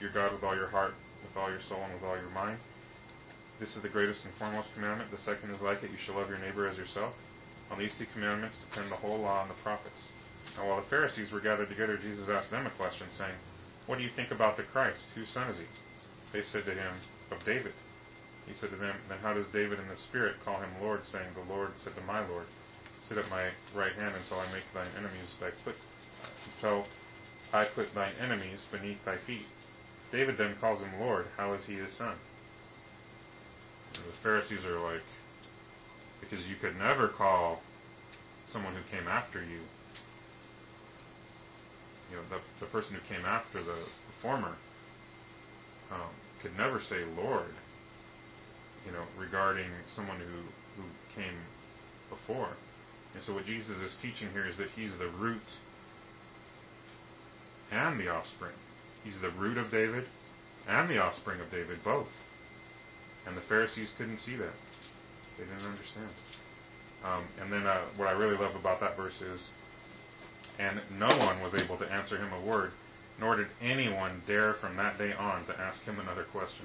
your God with all your heart, with all your soul, and with all your mind. This is the greatest and foremost commandment. The second is like it. You shall love your neighbor as yourself. On these two commandments depend the whole law and the prophets. Now while the Pharisees were gathered together, Jesus asked them a question, saying, What do you think about the Christ? Whose son is he? They said to him, Of David. He said to them, Then how does David in the Spirit call him Lord, saying, The Lord said to my Lord, Sit at my right hand until I make thine enemies thy foot, until I put thine enemies beneath thy feet. David then calls him Lord. How is he his son? And the Pharisees are like, because you could never call someone who came after you, you know, the, the person who came after the, the former, um, could never say Lord, you know, regarding someone who, who came before. And so what Jesus is teaching here is that he's the root and the offspring. He's the root of David and the offspring of David, both. And the Pharisees couldn't see that. They didn't understand. Um, and then uh, what I really love about that verse is, and no one was able to answer him a word, nor did anyone dare from that day on to ask him another question.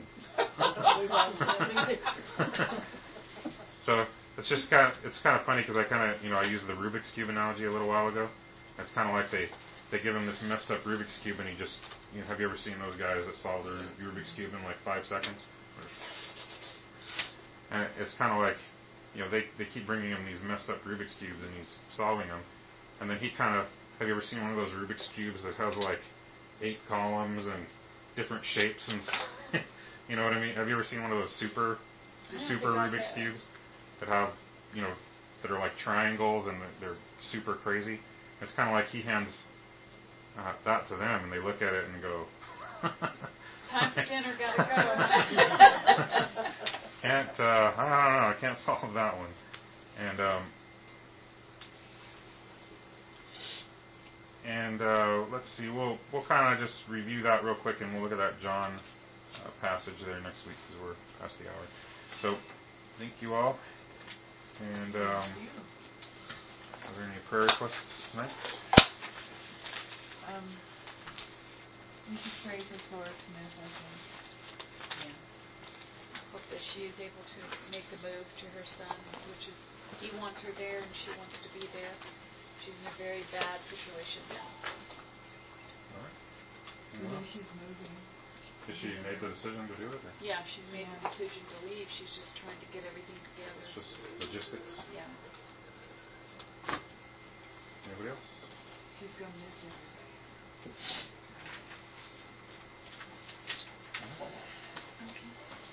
So it's just kind of it's kind of funny because I kind of you know I used the Rubik's Cube analogy a little while ago. It's kind of like they they give him this messed up Rubik's Cube and he just you know have you ever seen those guys that solve the Rubik's Cube in like five seconds? And it's kind of like you know they they keep bringing him these messed up Rubik's Cubes and he's solving them, and then he kind of have you ever seen one of those Rubik's Cubes that has like eight columns and different shapes and you know what I mean? Have you ever seen one of those super super Rubik's Cubes that have you know that are like triangles and they're super crazy? It's kind of like he hands uh, that to them and they look at it and go, time for dinner, gotta go. can't uh, I don't know, I can't solve that one. And um, And uh, let's see, we'll we'll kind of just review that real quick, and we'll look at that John uh, passage there next week because we're past the hour. So, thank you all. And um, are there any prayer requests tonight? Um, we could pray for Flora Smith, I think. Yeah. Hope that she is able to make the move to her son, which is he wants her there and she wants to be there. She's in a very bad situation now. So. All right. Yeah, she's moving. Has she made the decision to do it? Or? Yeah, she's made the decision to leave. She's just trying to get everything together. It's just logistics. Yeah. Anybody else? She's going to miss everybody. Okay.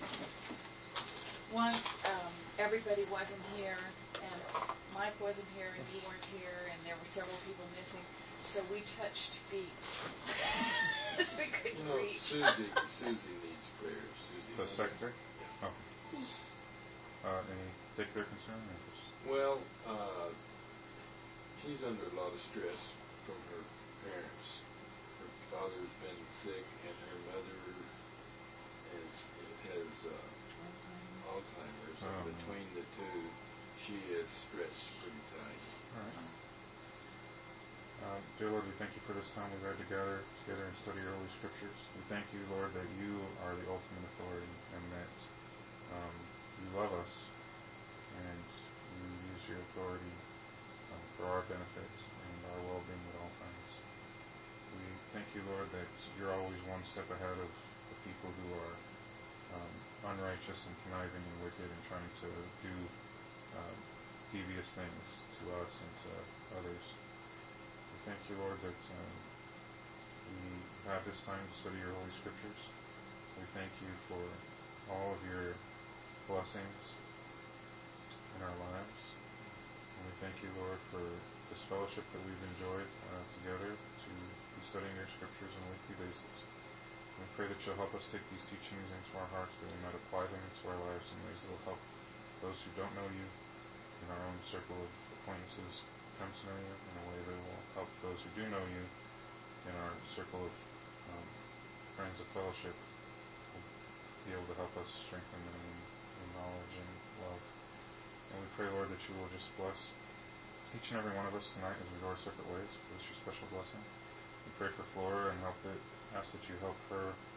Once um, everybody wasn't here, and Mike wasn't here, and you weren't here, and there were several people missing, so we touched feet. Because we couldn't You know, reach. Susie, Susie needs prayers. Susie. The secretary? Yeah. Oh. Uh, any particular concern? Or just... Well, uh, she's under a lot of stress from her parents. Her father's been sick, and her mother has has uh, Alzheimer's. Oh. And between the two, she is stretched pretty tight. All right. Uh, dear Lord, we thank you for this time we've had together, together and study your Holy Scriptures. We thank you, Lord, that you are the ultimate authority and that um, you love us and you use your authority uh, for our benefits and our well-being at all times. We thank you, Lord, that you're always one step ahead of the people who are um, unrighteous and conniving and wicked and trying to do um, devious things to us and to others. We thank you, Lord, that um, we have this time to study your Holy Scriptures. We thank you for all of your blessings in our lives. And we thank you, Lord, for this fellowship that we've enjoyed uh, together to be studying your Scriptures on a weekly basis. We pray that you'll help us take these teachings into our hearts, that we might apply them into our lives in ways that will help those who don't know you in our own circle of acquaintances come to know you, in a way that will help those who do know you in our circle of um, friends of fellowship will be able to help us strengthen them in, in knowledge and love. And we pray, Lord, that you will just bless each and every one of us tonight as we go our separate ways. Give us your special blessing. We pray for Flora and help that, ask that you help her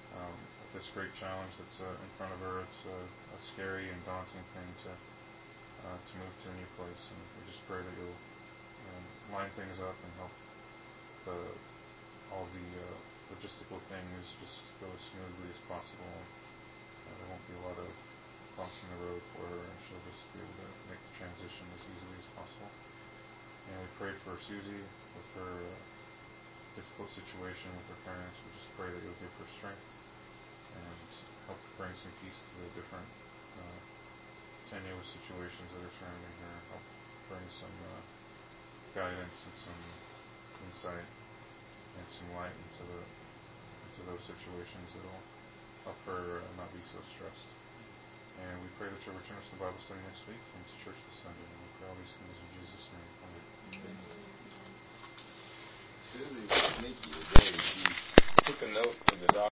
um, with this great challenge that's uh, in front of her. It's a, a scary and daunting thing to uh, to move to a new place, and we just pray that you'll um, line things up and help the, all the uh, logistical things just go as smoothly as possible. Uh, there won't be a lot of bumps in the road for her, and she'll just be able to make the transition as easily as possible. And we pray for Susie with her uh, difficult situation with her parents. We just pray that you'll give her strength and help bring some peace to the different uh, tenuous situations that are surrounding her. Help bring some uh, guidance and some insight and some light into the into those situations that'll help her uh, not be so stressed. And we pray that you'll return us to the Bible study next week and to church this Sunday. And we pray all these things in Jesus' name. Amen. Susie was sneaky today. She took a note of the doctor.